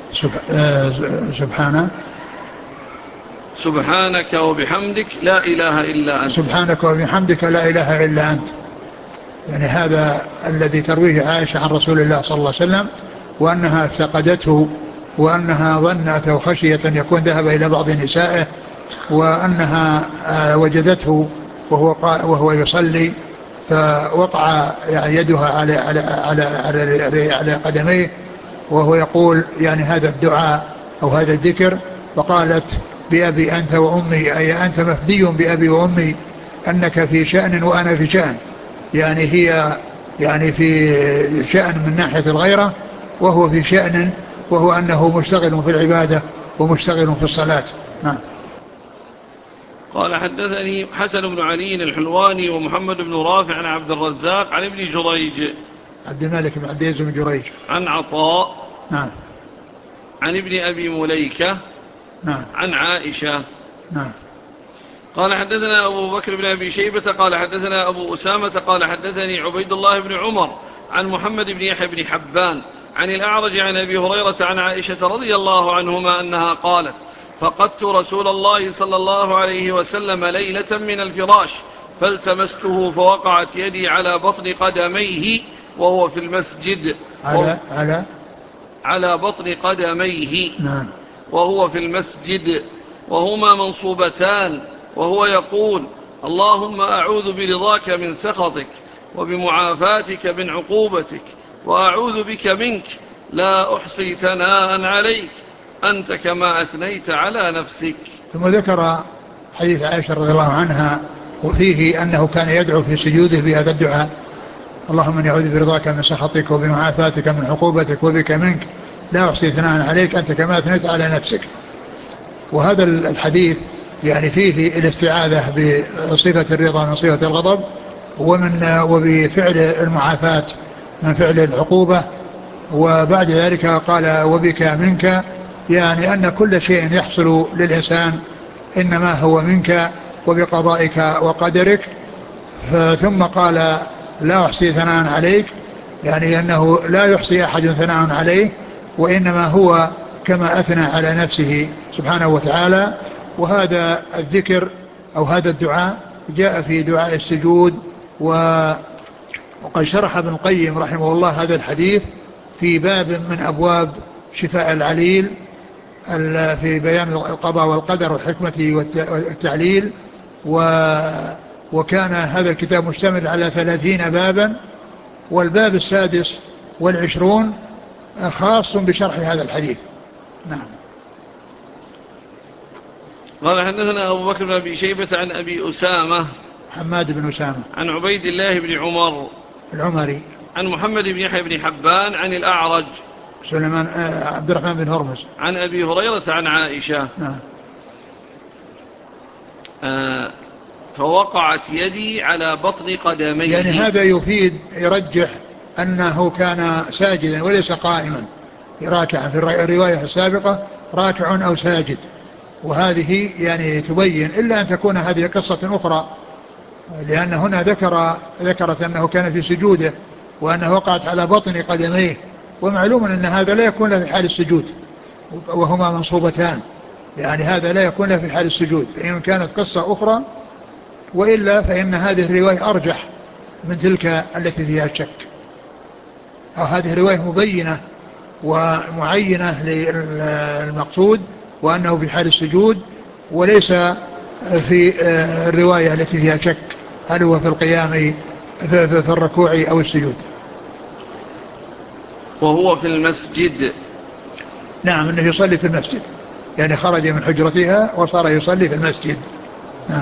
سبحانك وبحمدك لا إله إلا أنت. سبحانك وبحمدك لا إله إلا أنت، يعني هذا الذي ترويه عائشة عن رسول الله صلى الله عليه وسلم وأنها افتقدته وأنها ظنت أو خشية أن يكون ذهب إلى بعض نسائه وأنها وجدته وهو يصلي فوقع يدها على قدميه وهو يقول يعني هذا الدعاء أو هذا الذكر، وقالت بأبي أنت وأمي أي أنت مفدي بأبي وأمي أنك في شأن وأنا في شأن، يعني هي يعني في شأن من ناحية الغيرة وهو في شأن وهو أنه مشتغل في العبادة ومشتغل في الصلاة. نعم. قال حدثني حسن بن علي الحلواني ومحمد بن رافع عن عبد الرزاق عن ابن جريج عبد الملك بن عبد العزيز بن جريج عن عطاء نعم عن ابن أبي مليكة نعم عن عائشة. نعم. قال حدثنا أبو بكر بن أبي شيبة قال حدثنا أبو أسامة قال حدثني عبيد الله بن عمر عن محمد بن يحيى بن حبان عن الأعرج عن أبي هريرة عن عائشة رضي الله عنهما أنها قالت فقدت رسول الله صلى الله عليه وسلم ليلة من الفراش فالتمسته فوقعت يدي على بطن قدميه وهو في المسجد على بطن قدميه نعم. وهو في المسجد وهما منصوبتان وهو يقول اللهم أعوذ برضاك من سخطك وبمعافاتك من عقوبتك وأعوذ بك منك لا أحصي ثناء عليك أنت كما أثنيت على نفسك. ثم ذكر حديث عائشة رضي الله عنها وفيه أنه كان يدعو في سجوده بهذا الدعاء اللهم إني أعوذ برضاك من سخطك وبمعافاتك من عقوبتك وبك منك لا أحصي ثناء عليك أنت كما أثنيت على نفسك. وهذا الحديث يعني فيه الاستعاذة بصفة الرضا من صفة الغضب وبفعل المعافاة من فعل العقوبة، وبعد ذلك قال وبك منك، يعني أن كل شيء يحصل للإنسان إنما هو منك وبقضائك وقدرك. ثم قال لا أحصي ثناء عليك، يعني أنه لا يحصي أحد ثناء عليه وإنما هو كما أثنى على نفسه سبحانه وتعالى. وهذا الذكر أو هذا الدعاء جاء في دعاء السجود. وقد شرح ابن القيم رحمه الله هذا الحديث في باب من أبواب شفاء العليل في بيان القضاء والقدر والحكمة والتعليل. وكان هذا الكتاب مشتمل على 30 بابا، والباب 26 خاص بشرح هذا الحديث. نعم. قال حدثنا أبو بكر بن أبي شيبة عن أبي أسامة حماد بن أسامة عن عبيد الله بن عمر العمري عن محمد بن يحيى بن حبان عن الأعرج سليمان عبد الرحمن بن هرمز عن أبي هريرة عن عائشة. نعم. فوقعت يدي على بطن قدميه. يعني هذا يفيد يرجح أنه كان ساجدا وليس قائما راكعا. في الرواية السابقة راكع أو ساجد، وهذه يعني تبين إلا أن تكون هذه قصة أخرى، لأن هنا ذكرت أنه كان في سجوده وأنه وقعت على بطن قدميه، ومعلوم أن هذا لا يكون له في حال السجود وهما منصوبتان، يعني هذا لا يكون له في حال السجود، فإن كانت قصة أخرى، وإلا فإن هذه الرواية أرجح من تلك التي فيها الشك، أو هذه الرواية مبينة ومعينة للمقصود وأنه في حال السجود، وليس في الرواية التي فيها شك هل هو في القيام في الركوع أو السجود. وهو في المسجد. نعم، أنه يصلي في المسجد، يعني خرج من حجرتها وصار يصلي في المسجد. نعم.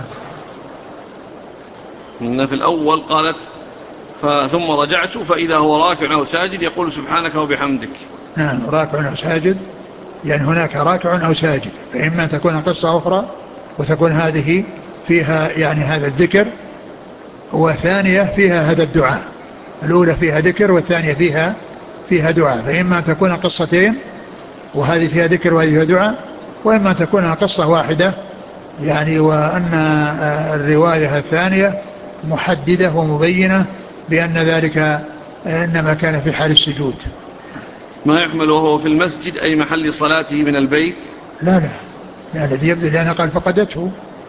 إن في الأول قالت ثم رجعت فإذا هو راكع أو ساجد يقول سبحانك وبحمدك. نعم، راكع أو ساجد، يعني هناك راكع أو ساجد، فإما تكون قصة أخرى وتكون هذه فيها يعني هذا الذكر، وثانية فيها هذا الدعاء، الأولى فيها ذكر والثانية فيها دعاء، فإما تكون قصتين وهذه فيها ذكر وهذه فيها دعاء، وإما تكون قصة واحدة، يعني وأن الرواية الثانية محددة ومبينة بأن ذلك إنما كان في حال السجود. ما يحمل وهو في المسجد أي محل صلاته من البيت؟ لا الذي يبدو لأنه قال فقدته.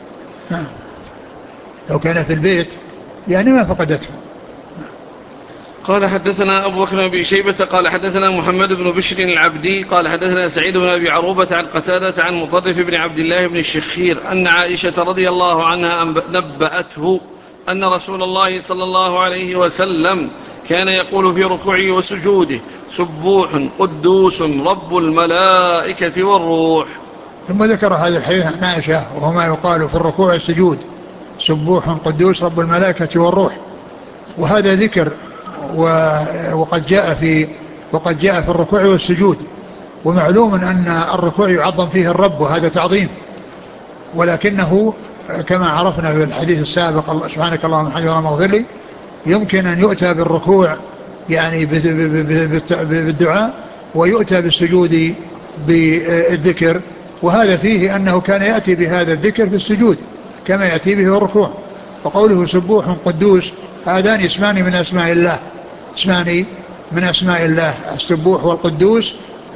لو كان في البيت يعني ما فقدته. قال حدثنا أبو بكر بن شيبة قال حدثنا محمد بن بشر العبدي قال حدثنا سعيد بن أبي عروبة عن قتادة عن مطرف بن عبد الله بن الشخير أن عائشة رضي الله عنها نبأته أن رسول الله صلى الله عليه وسلم كان يقول في ركوعه وسجوده سبوح قدوس رب الملائكة والروح. ثم ذكر هذا الحديث عن عائشة وهو ما يقال في الركوع والسجود سبوح قدوس رب الملائكة والروح، وهذا ذكر وقد جاء في الركوع والسجود، ومعلوم أن الركوع يعظم فيه الرب وهذا تعظيم، ولكنه كما عرفنا في الحديث السابق سبحانك اللهم وبحمدك اللهم اغفر لي، يمكن أن يؤتى بالركوع يعني بالدعاء، ويؤتى بالسجود بالذكر، وهذا فيه أنه كان يأتي بهذا الذكر في السجود كما يأتي به في الركوع. وقوله سبوح قدوس هذان اسمان من أسماء الله، اسمان من أسماء الله السبوح والقدوس.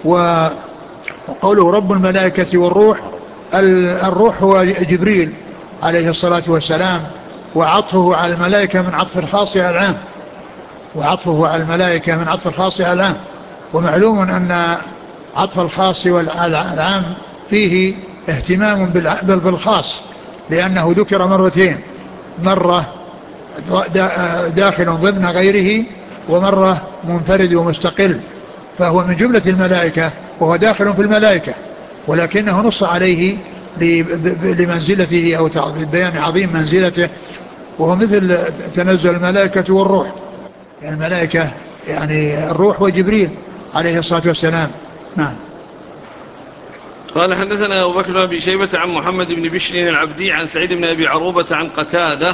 وقوله رب الملائكة والروح، الروح هو جبريل عليه الصلاة والسلام، وعطفه على الملائكة من عطف الخاص على العام، وعطفه على الملائكة من عطف الخاص على العام، ومعلوم أن عطف الخاص والعام فيه اهتمام بالخاص، لأنه ذكر مرتين، مرة داخل ضمن غيره ومرة منفرد ومستقل، فهو من جملة الملائكة وهو داخل في الملائكة، ولكنه نص عليه لمنزلته أو بيان عظيم منزلته، وهو مثل تنزل الملائكة والروح، يعني الملائكة يعني الروح وجبريل عليه الصلاة والسلام. نعم. قال حدثنا أبو بكر بن شيبة عن محمد بن بشر العبدي عن سعيد بن أبي عروبة عن قتادة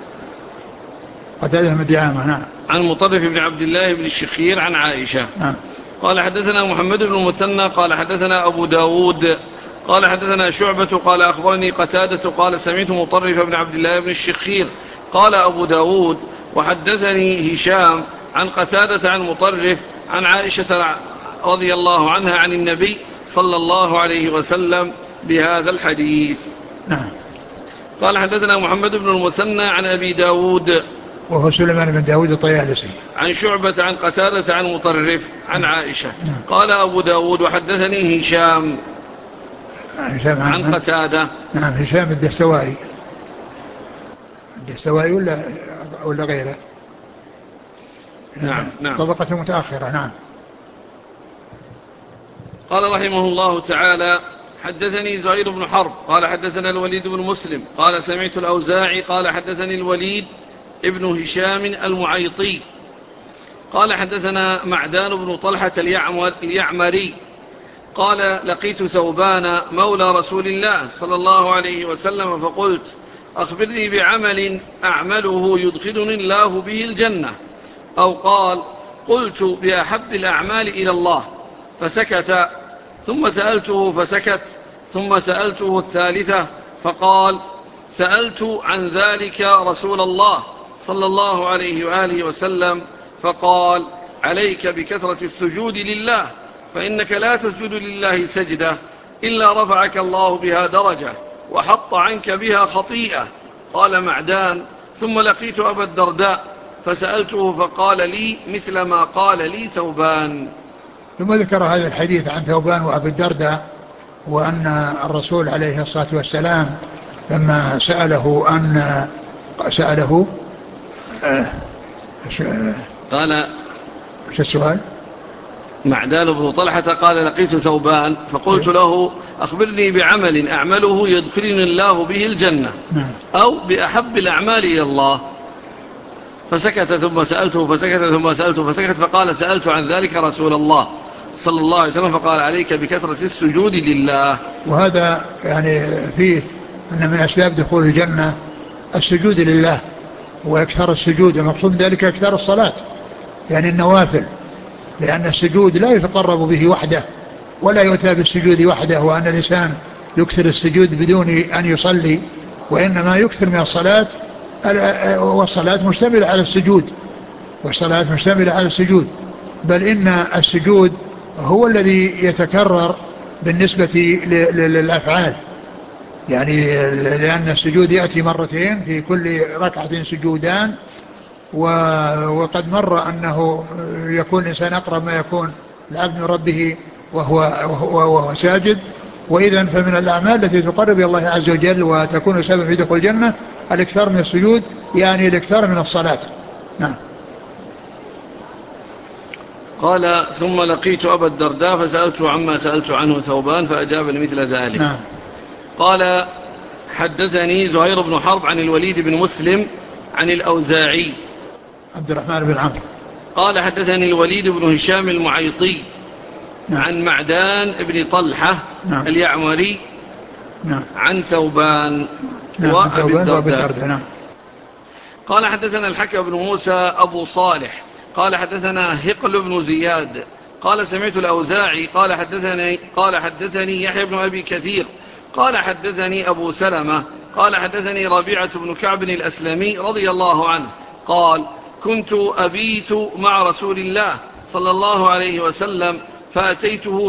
بن دعامة نعم عن مطرف بن عبد الله بن الشخير عن عائشة. نعم. قال حدثنا محمد بن المثنى قال حدثنا أبو داود قال حدثنا شعبة قال أخبرني قتادة قال سمعت مطرف بن عبد الله بن الشخير. قال أبو داود وحدثني هشام عن قتادة عن مطرف عن عائشة رضي الله عنها عن النبي صلى الله عليه وسلم بهذا الحديث. نعم. قال حدثنا محمد بن المثنى عن أبي داود وهو سليمان بن داود الطيالسي عن شعبة عن قتادة عن مطرف عن عائشة. قال أبو داود وحدثني هشام عن قتادة. نعم هشام الدستوائي ولا غيره. نعم طبقة متأخرة. نعم. قال رحمه الله تعالى حدثني زهير بن حرب قال حدثنا الوليد بن مسلم قال سمعت الأوزاعي قال حدثني الوليد ابن هشام المعيطي قال حدثنا معدان بن طلحة اليعمري قال لقيت ثوبان مولى رسول الله صلى الله عليه وسلم فقلت أخبرني بعمل أعمله يدخلني الله به الجنة، أو قال قلت بأحب الأعمال إلى الله، فسكت، ثم سألته فسكت، ثم سألته الثالثة فقال سألت عن ذلك رسول الله صلى الله عليه وآله وسلم فقال عليك بكثرة السجود لله، فإنك لا تسجد لله سجدة إلا رفعك الله بها درجة وحط عنك بها خطيئة. قال معدان ثم لقيت أبا الدرداء فسألته فقال لي مثل ما قال لي ثوبان. ثم ذكر هذا الحديث عن ثوبان وأبي الدرداء، وأن الرسول عليه الصلاة والسلام لما سأله قال شو السؤال؟ معدان بن طلحة قال لقيت ثوبان فقلت له أخبرني بعمل أعمله يدخلني الله به الجنة أو بأحب الأعمال إلى الله، فسكت ثم سألته فسكت ثم سألته فسكت، فقال سألت عن ذلك رسول الله صلى الله عليه وسلم فقال عليك بكثرة السجود لله. وهذا يعني فيه أن من أسباب دخول الجنة السجود لله وإكثار السجود، المقصود ذلك إكثار الصلاة يعني النوافل، لأن السجود لا يتقرب به وحده ولا يؤتى بالسجود وحده، وأن الإنسان يكثر السجود بدون أن يصلي، وإنما يكثر من الصلاة، والصلاة مشتملة على السجود، والصلاة مشتملة على السجود، بل إن السجود هو الذي يتكرر بالنسبة للأفعال، يعني لأن السجود يأتي مرتين في كل ركعة سجودان، وقد مر أنه يكون الإنسان أقرب ما يكون العبد من ربه وهو ساجد. وإذن فمن الأعمال التي تقرب إلى الله عز وجل وتكون سبب في دخول الجنة الإكثار من السجود، يعني الإكثار من الصلاة. نعم. قال ثم لقيت أبا الدرداء فسألته عما سألت عنه ثوبان فأجاب مثل ذلك. نعم. قال حدثني زهير بن حرب عن الوليد بن مسلم عن الأوزاعي عبد الرحمن بن عمرو قال حدثني الوليد بن هشام المعيطي عن معدان بن طلحة اليعمري عن ثوبان وأبي الدرداء. قال حدثنا الحكم بن موسى أبو صالح قال حدثنا هقل بن زياد قال سمعت الأوزاعي قال حدثني يحيى بن أبي كثير قال حدثني أبو سلمة قال حدثني ربيعة بن كعب الأسلمي رضي الله عنه قال كنت أبيت مع رسول الله صلى الله عليه وسلم فأتيته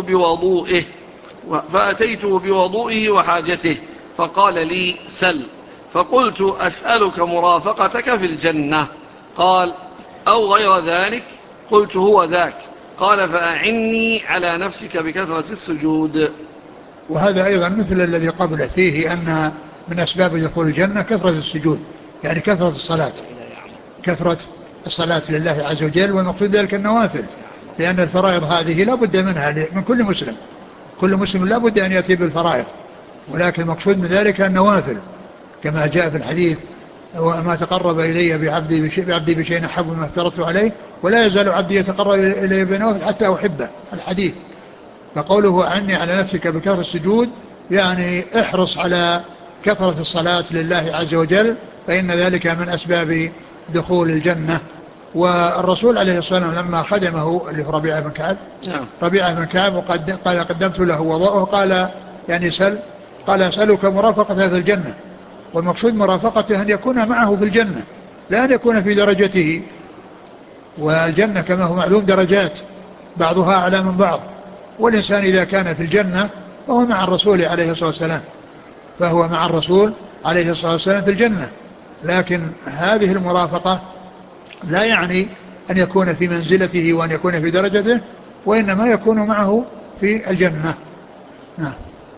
بوضوئه وحاجته فقال لي سل، فقلت أسألك مرافقتك في الجنة، قال أو غير ذلك، قلت هو ذاك، قال فأعني على نفسك بكثرة السجود. وهذا أيضا مثل الذي قبله فيه أن من أسباب دخول الجنة كثرة السجود، يعني كثرة الصلاة، كثرة الصلاة لله عز وجل، والمقصود ذلك النوافل، لأن الفرائض هذه لا بد منها من كل مسلم، كل مسلم لا بد أن يأتي بالفرائض، ولكن المقصود من ذلك النوافل كما جاء في الحديث وما تقرب إلي بعبدي بشيء أحب مما افترضته عليه ولا يزال عبدي يتقرب إلي بنوافل حتى أحبه الحديث. فقوله أعني على نفسك بكثرة السجود يعني احرص على كثرة الصلاة لله عز وجل، فإن ذلك من أسباب دخول الجنة. والرسول عليه الصلاة والسلام لما خدمه اللي هو ربيعة بن كعب قال قدمت له وضوءه، قال يعني سل، قال أسألك مرافقته في الجنة، والمقصود مرافقته أن يكون معه في الجنة لا أن يكون في درجته، والجنة كما هو معلوم درجات بعضها أعلى من بعض، والإنسان إذا كان في الجنة فهو مع الرسول عليه الصلاة والسلام، فهو مع الرسول عليه الصلاة والسلام في الجنة. لكن هذه المرافقة لا يعني أن يكون في منزلته وأن يكون في درجته، وإنما يكون معه في الجنة. نعم.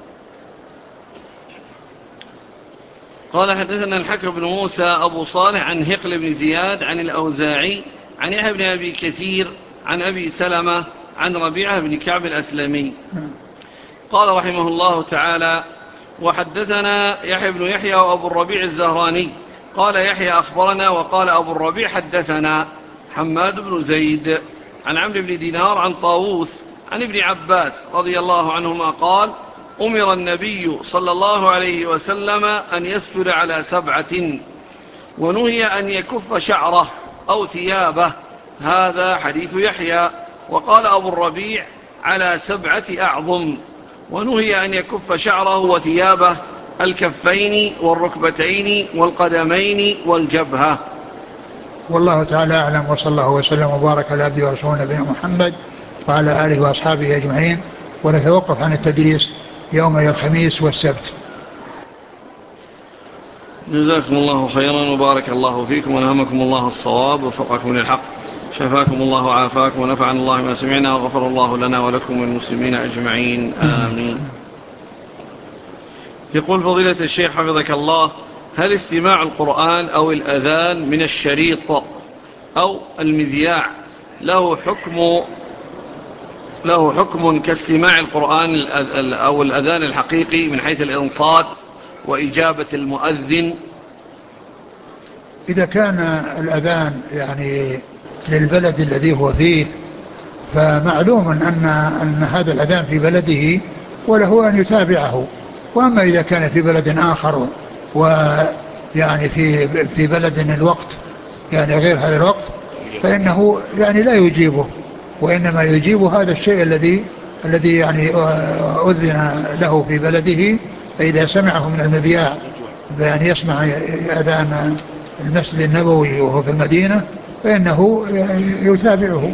قال حدثنا الحكم بن موسى أبو صالح عن هقل بن زياد عن الأوزاعي عن يحيى بن أبي كثير عن أبي سلمة عن ربيعة بن كعب الأسلمي قال رحمه الله تعالى: وحدثنا يحيى بن يحيى وأبو الربيع الزهراني قال يحيى أخبرنا وقال أبو الربيع حدثنا حماد بن زيد عن عمرو بن دينار عن طاووس عن ابن عباس رضي الله عنهما قال: أمر النبي صلى الله عليه وسلم أن يسجد على 7 ونهي أن يكف شعره أو ثيابه. هذا حديث يحيى. وقال أبو الربيع: على 7 أعظم، ونهي أن يكف شعره وثيابه الكفين والركبتين والقدمين والجبهة. والله تعالى أعلم، وصلى الله وسلم وبارك على عبده ورسوله نبينا محمد وعلى آله وأصحابه أجمعين. ونتوقف عن التدريس يوم الخميس والسبت. جزاكم الله خيرا وبارك الله فيكم ونهمكم الله الصواب ووفقكم للحق، شفاكم الله وعافاكم ونفعنا الله ما سمعنا وغفر الله لنا ولكم والمسلمين أجمعين، آمين. يقول فضيلة الشيخ حفظك الله: هل استماع القرآن أو الأذان من الشريط أو المذياع له حكم كاستماع القرآن أو الأذان الحقيقي من حيث الإنصات وإجابة المؤذن؟ إذا كان الأذان يعني للبلد الذي هو فيه فمعلوم أن هذا الأذان في بلده وله أن يتابعه. وأما إذا كان في بلد آخر ويعني في بلد الوقت يعني غير هذا الوقت فإنه يعني لا يجيبه، وإنما يجيب هذا الشيء الذي يعني أذن له في بلده. فإذا سمعه من المذياع بأن يسمع أذان المسجد النبوي وهو في المدينة فإنه يتابعه.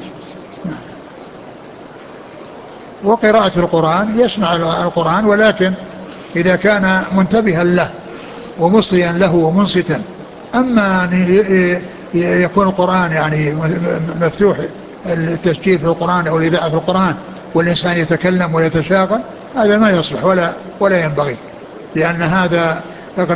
وقراءة القرآن يسمع القرآن، ولكن إذا كان منتبها له ومصغيا له ومنصتا. أما أن يكون القرآن يعني مفتوح التسجيل في القرآن أو الإذاعة في القرآن والإنسان يتكلم ويتشاغل، هذا ما يصلح ولا ينبغي، لأن هذا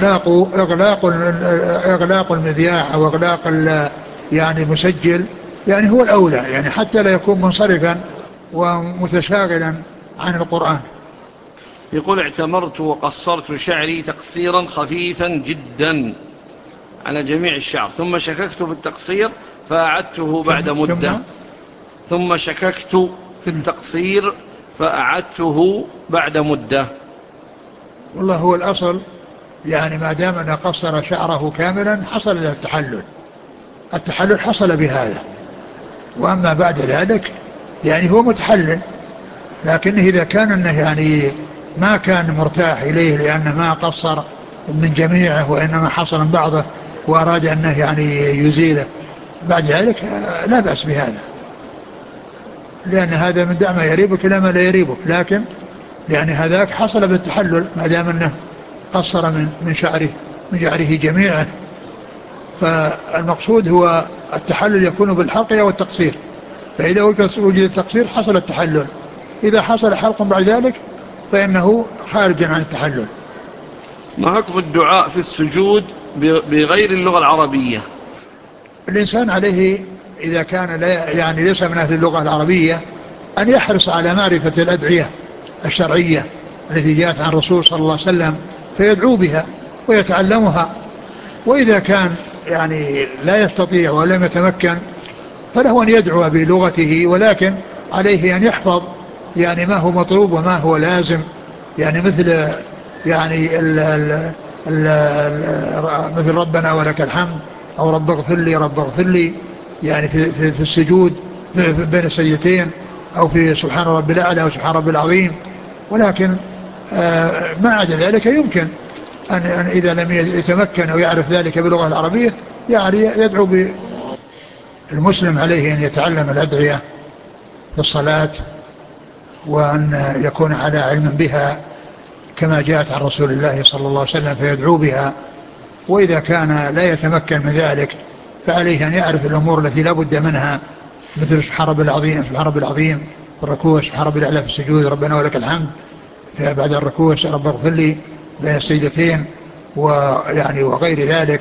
إغلاق المذياع أو إغلاق يعني مسجل يعني هو الأولى، يعني حتى لا يكون منصرفا ومتشاغلا عن القرآن. يقول: اعتمرت وقصرت شعري تقصيرا خفيفا جدا على جميع الشعر، ثم شككت في التقصير فأعدته بعد مدة. ثم شككت في التقصير فأعدته بعد مدة. والله هو الأصل يعني ما دام أن قصر شعره كاملا حصل له التحلل حصل بهذا. وأما بعد ذلك يعني هو متحلل، لكنه إذا كان أنه يعني ما كان مرتاح إليه لأنه ما قصر من جميعه وإنما حصل من بعضه وأراد أنه يعني يزيله بعد ذلك لا بأس بهذا، لأن هذا من دع ما يريبك إلى ما لا يريبك. لكن لأن هذاك حصل بالتحلل ما دام أنه قصر من شعره جميعه. فالمقصود هو التحلل يكون بالحلق أو التقصير، فإذا وجد التقصير حصل التحلل. إذا حصل حلق بعد ذلك فإنه خارج عن التحلل. ما حكم الدعاء في السجود بغير اللغة العربية؟ الإنسان عليه إذا كان يعني ليس من أهل اللغة العربية أن يحرص على معرفة الأدعية الشرعية التي جاءت عن الرسول صلى الله عليه وسلم فيدعو بها ويتعلمها. وإذا كان يعني لا يستطيع ولم يتمكن فله أن يدعو بلغته، ولكن عليه أن يحفظ يعني ما هو مطلوب وما هو لازم، يعني مثل يعني مثل ربنا ولك الحمد أو رب اغفر لي رب اغفر لي، يعني في السجود بين السجدتين، أو في سبحان رب الأعلى وسبحان رب العظيم. ولكن ما عدا ذلك يمكن أن إذا لم يتمكن أو يعرف ذلك باللغة العربية يعني يدعو. المسلم عليه أن يتعلم الأدعية في الصلاة وأن يكون على علم بها كما جاءت عن رسول الله صلى الله عليه وسلم فيدعو بها. وإذا كان لا يتمكن من ذلك فعليه أن يعرف الأمور التي لا بد منها، مثل سبحان ربي العظيم، سبحان ربي العظيم الركوع، سبحان ربي الأعلى في السجود، ربنا ولك الحمد بعد الركوع، رب اغفر لي بين السجدتين، ويعني وغير ذلك.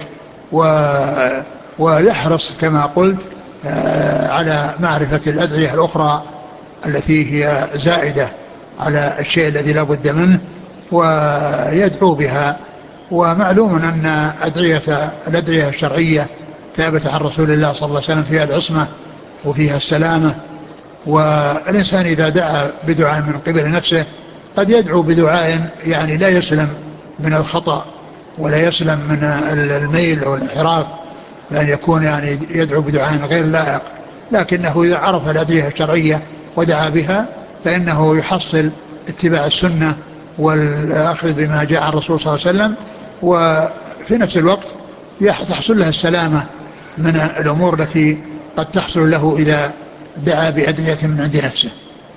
ويحرص كما قلت على معرفة الأدعية الأخرى التي هي زائدة على الشيء الذي لا بد منه ويدعو بها. ومعلوم أن الأدعية الشرعية ثابتة عن رسول الله صلى الله عليه وسلم فيها العصمة وفيها السلامة. والإنسان إذا دعا بدعاء من قبل نفسه قد يدعو بدعاء يعني لا يسلم من الخطأ ولا يسلم من الميل أو الانحراف، لأن يكون يعني يدعو بدعاء غير لائق. لكنه إذا عرف الأدعية الشرعية ودعا بها فإنه يحصل اتباع السنة والأخذ بما جاء عن الرسول صلى الله عليه وسلم، وفي نفس الوقت تحصل له السلامة من الأمور التي قد تحصل له إذا دعا بأدعية من عند نفسه.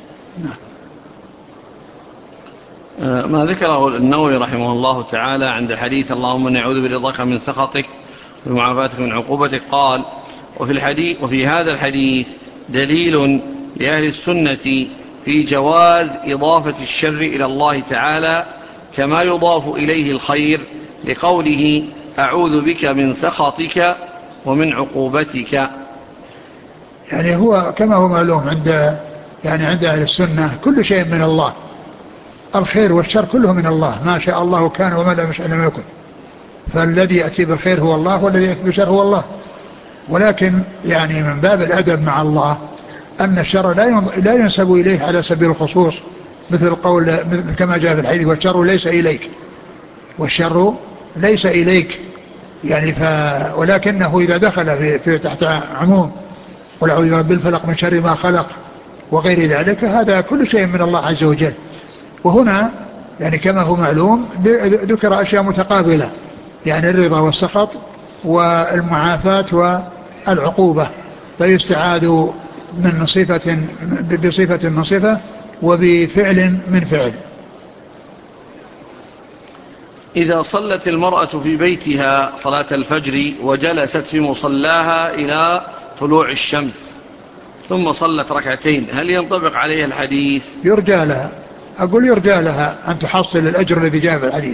ما ذكره النووي رحمه الله تعالى عند حديث اللهم إني أعوذ برضاك من سخطك ومعافاتك من عقوبتك، قال وفي هذا الحديث دليل لأهل السنة في جواز إضافة الشر إلى الله تعالى كما يضاف إليه الخير، لقوله أعوذ بك من سخطك ومن عقوبتك. يعني هو كما هو معلوم عند أهل السنة كل شيء من الله، الخير والشر كله من الله، ما شاء الله كان وما لم يشاء لم يكن. فالذي يأتي بالخير هو الله والذي يأتي بالشر هو الله. ولكن يعني من باب الأدب مع الله أن الشر لا ينسب إليه على سبيل الخصوص، مثل قول كما جاء في الحديث والشر ليس إليك، والشر ليس إليك يعني ولكنه إذا دخل في تحت عموم قل أعوذ برب الفلق من شر ما خلق وغير ذلك، هذا كل شيء من الله عز وجل. وهنا يعني كما هو معلوم ذكر أشياء متقابلة، يعني الرضا والسخط والمعافاة والعقوبة، فيستعاذ من بصفة من صفة وبفعل من فعل. إذا صلت المرأة في بيتها صلاة الفجر وجلست في مصلاها إلى طلوع الشمس ثم صلت ركعتين، هل ينطبق عليها الحديث؟ يرجى لها، أقول يرجى لها أن تحصل الأجر الذي جاء في الحديث.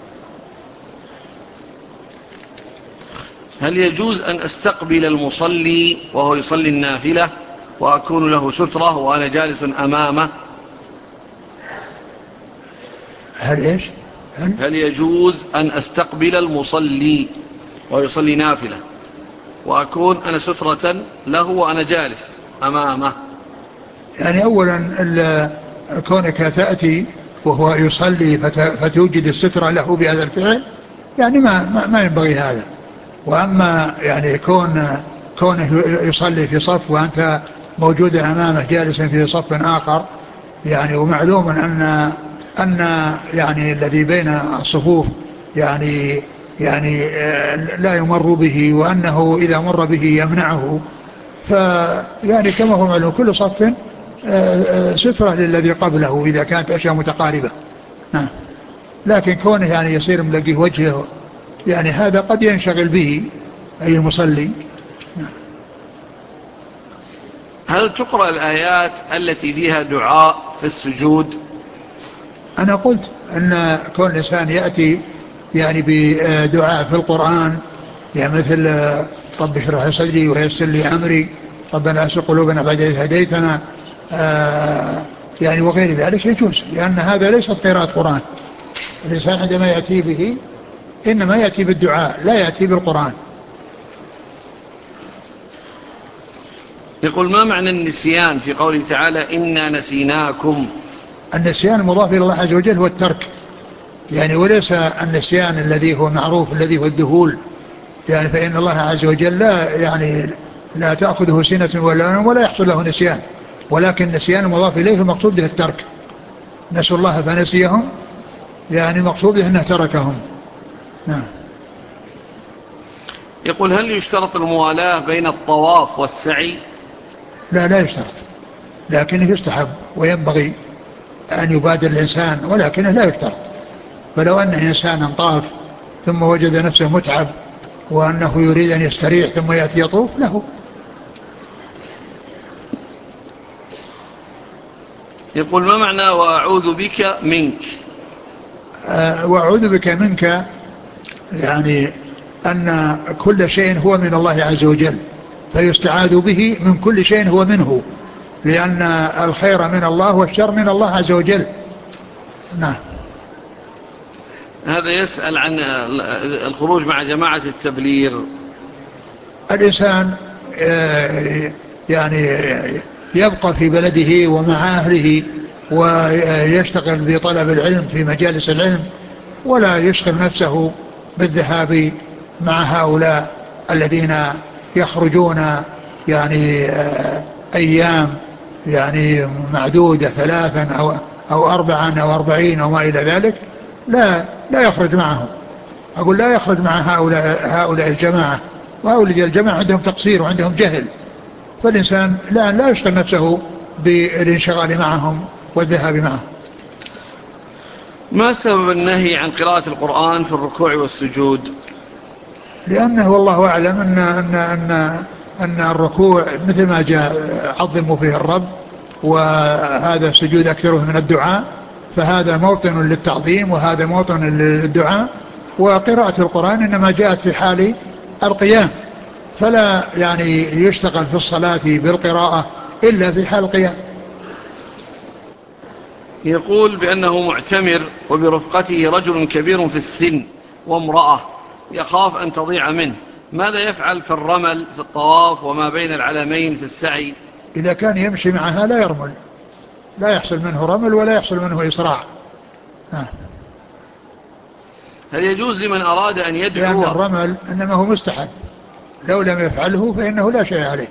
هل يجوز أن أستقبل المصلي وهو يصلي النافلة وأكون له سترة وأنا جالس أمامه؟ هل يجوز أن أستقبل المصلي ويصلي نافلة وأكون أنا سترة له وأنا جالس أمامه؟ يعني أولا كونك تأتي وهو يصلي فتوجد السترة له بهذا الفعل يعني ما ينبغي هذا. وأما يعني كونه يصلي في صف وأنت موجود أمامه جالسا في صف آخر، يعني ومعلوم أن يعني الذي بين الصفوف يعني لا يمر به، وأنه إذا مر به يمنعه، فيعني كما هو معلوم كل صف سترة للذي قبله إذا كانت أشياء متقاربة. لكن كونه يعني يصير ملقيه وجهه يعني هذا قد ينشغل به أي المصلي. هل تقرأ الآيات التي فيها دعاء في السجود؟ أنا قلت أن كون الإنسان يأتي يعني بدعاء في القرآن، يعني مثل رب اشرح لي صدري ويسر لي أمري، ربنا لا تزغ قلوبنا بعد إذ هديتنا، يعني وغير ذلك يجوز، لأن هذا ليست قراءة قرآن. الإنسان عندما يأتي به إنما يأتي بالدعاء لا يأتي بالقرآن. يقول ما معنى النسيان في قوله تعالى إنا نسيناكم؟ النسيان المضاف إلى الله عز وجل هو الترك، يعني وليس النسيان الذي هو معروف الذي هو الذهول، يعني فإن الله عز وجل لا تأخذه سنة ولا نوم ولا يحصل له نسيان، ولكن النسيان المضاف إليه المقصود به الترك. نسوا الله فنسيهم، يعني المقصود به أنه تركهم. نعم. يقول هل يشترط الموالاة بين الطواف والسعي؟ لا يشترط، لكنه يستحب وينبغي أن يبادر الإنسان، ولكنه لا يفترض. فلو أن إنسانا طاف ثم وجد نفسه متعب وأنه يريد أن يستريح ثم يأتي يطوف له. يقول: ما معنى وأعوذ بك منك؟ وأعوذ بك منك يعني أن كل شيء هو من الله عز وجل، فيستعاذ به من كل شيء هو منه، لأن الخير من الله والشر من الله عز وجل. نعم. هذا يسأل عن الخروج مع جماعة التبليغ. الإنسان يعني يبقى في بلده ومع أهله ويشتغل بطلب العلم في مجالس العلم، ولا يشغل نفسه بالذهاب مع هؤلاء الذين يخرجون يعني أيام يعني معدودة 3 أو 4 أو 40 أو ما إلى ذلك. لا يخرج معهم. أقول لا يخرج مع هؤلاء الجماعة، وهؤلاء الجماعة عندهم تقصير وعندهم جهل، فالإنسان لا يشغل نفسه بالانشغال معهم والذهاب معهم. ما سبب النهي عن قراءة القرآن في الركوع والسجود؟ لأنه والله أعلم أن الركوع مثل ما جاء عظموا فيه الرب، وهذا سجود أكثره من الدعاء، فهذا موطن للتعظيم وهذا موطن للدعاء. وقراءة القرآن إنما جاءت في حال القيام، فلا يعني يشتغل في الصلاة بالقراءة إلا في حال القيام. يقول بأنه معتمر وبرفقته رجل كبير في السن وامرأة، يخاف أن تضيع منه، ماذا يفعل في الرمل في الطواف وما بين العلمين في السعي؟ إذا كان يمشي معها لا يرمل، لا يحصل منه رمل ولا يحصل منه إسراع. هل يجوز لمن أراد أن يدعو؟ لأن الرمل إنما هو مستحب، لو لم يفعله فإنه لا شيء عليه.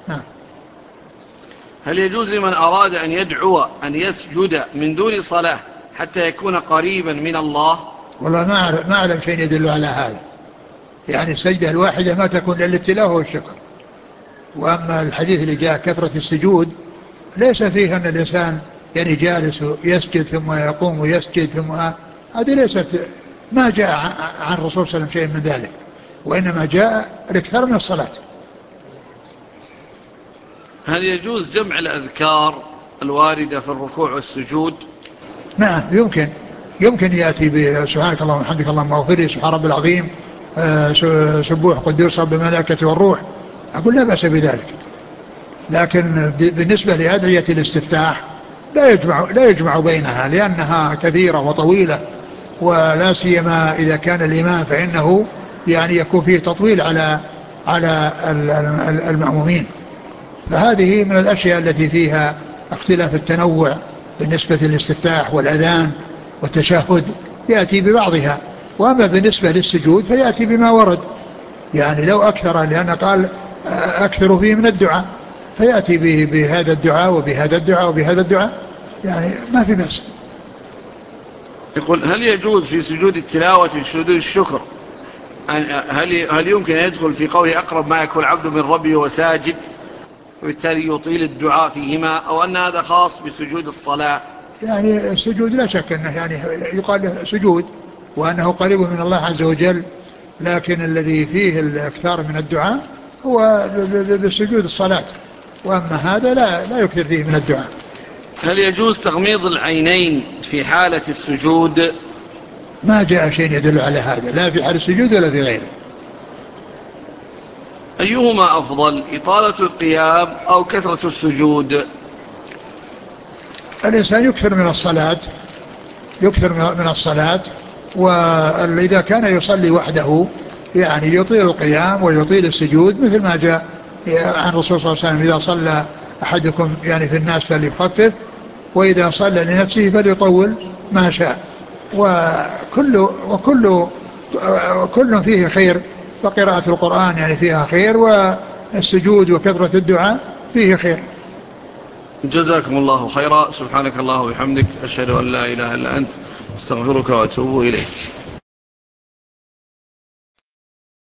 هل يجوز لمن أراد أن يدعو أن يسجد من دون صلاة حتى يكون قريبا من الله؟ والله ما أعلم شيء يدل على هذا. يعني السجدة الواحدة ما تكون إلا التلاوة والشكر. وأما الحديث اللي جاء كثرة السجود ليس فيه أن الإنسان يعني جالس يسجد ثم يقوم ويسجد ثم هذه ليست، ما جاء عن الرسول صلى الله عليه وسلم شيء من ذلك، وإنما جاء الاكثار من الصلاة. هل يجوز جمع الأذكار الواردة في الركوع والسجود؟ نعم يمكن يأتي بسبحانك اللهم وبحمدك اللهم اغفر لي، سبحان ربي العظيم، سبوح قدوس رب الملائكة والروح، أقول لا بأس بذلك. لكن بالنسبة لأدعية الاستفتاح لا يجمع بينها، لأنها كثيرة وطويلة، ولا سيما إذا كان الإمام فإنه يعني يكون فيه تطويل على المأمومين. فهذه من الأشياء التي فيها اختلاف التنوع بالنسبة للاستفتاح والأذان والتشهد، يأتي ببعضها. وأما بالنسبة للسجود فيأتي بما ورد، يعني لو أكثر، لأن قال أكثر فيه من الدعاء، فيأتي بهذا الدعاء وبهذا الدعاء وبهذا الدعاء، يعني ما في بأس. يقول: هل يجوز في سجود التلاوة سجود الشكر هل يمكن أن يدخل في قول أقرب ما يكون العبد من ربه وساجد، وبالتالي يطيل الدعاء فيهما، أو أن هذا خاص بسجود الصلاة؟ يعني السجود لا شك أنه يعني يقال له سجود وأنه قريب من الله عز وجل، لكن الذي فيه الأكثار من الدعاء هو بسجود الصلاة، وأما هذا لا يكثر فيه من الدعاء. هل يجوز تغميض العينين في حالة السجود؟ ما جاء شيء يدل على هذا، لا في حال السجود ولا في غيره. أيهما أفضل، إطالة القيام أو كثرة السجود؟ الإنسان يكثر من الصلاة، وإذا كان يصلي وحده يعني يطيل القيام ويطيل السجود، مثل ما جاء عن الرسول صلى الله عليه وسلم: إذا صلى أحدكم يعني في الناس فليخفف، وإذا صلى لنفسه فليطول ما شاء. وكل فيه خير، فقراءة القرآن يعني فيها خير، والسجود وكثرة الدعاء فيه خير. جزاكم الله خيرا. سبحانك الله وبحمدك، أشهد أن لا إله إلا أنت، استغفرك وأتوب إليك.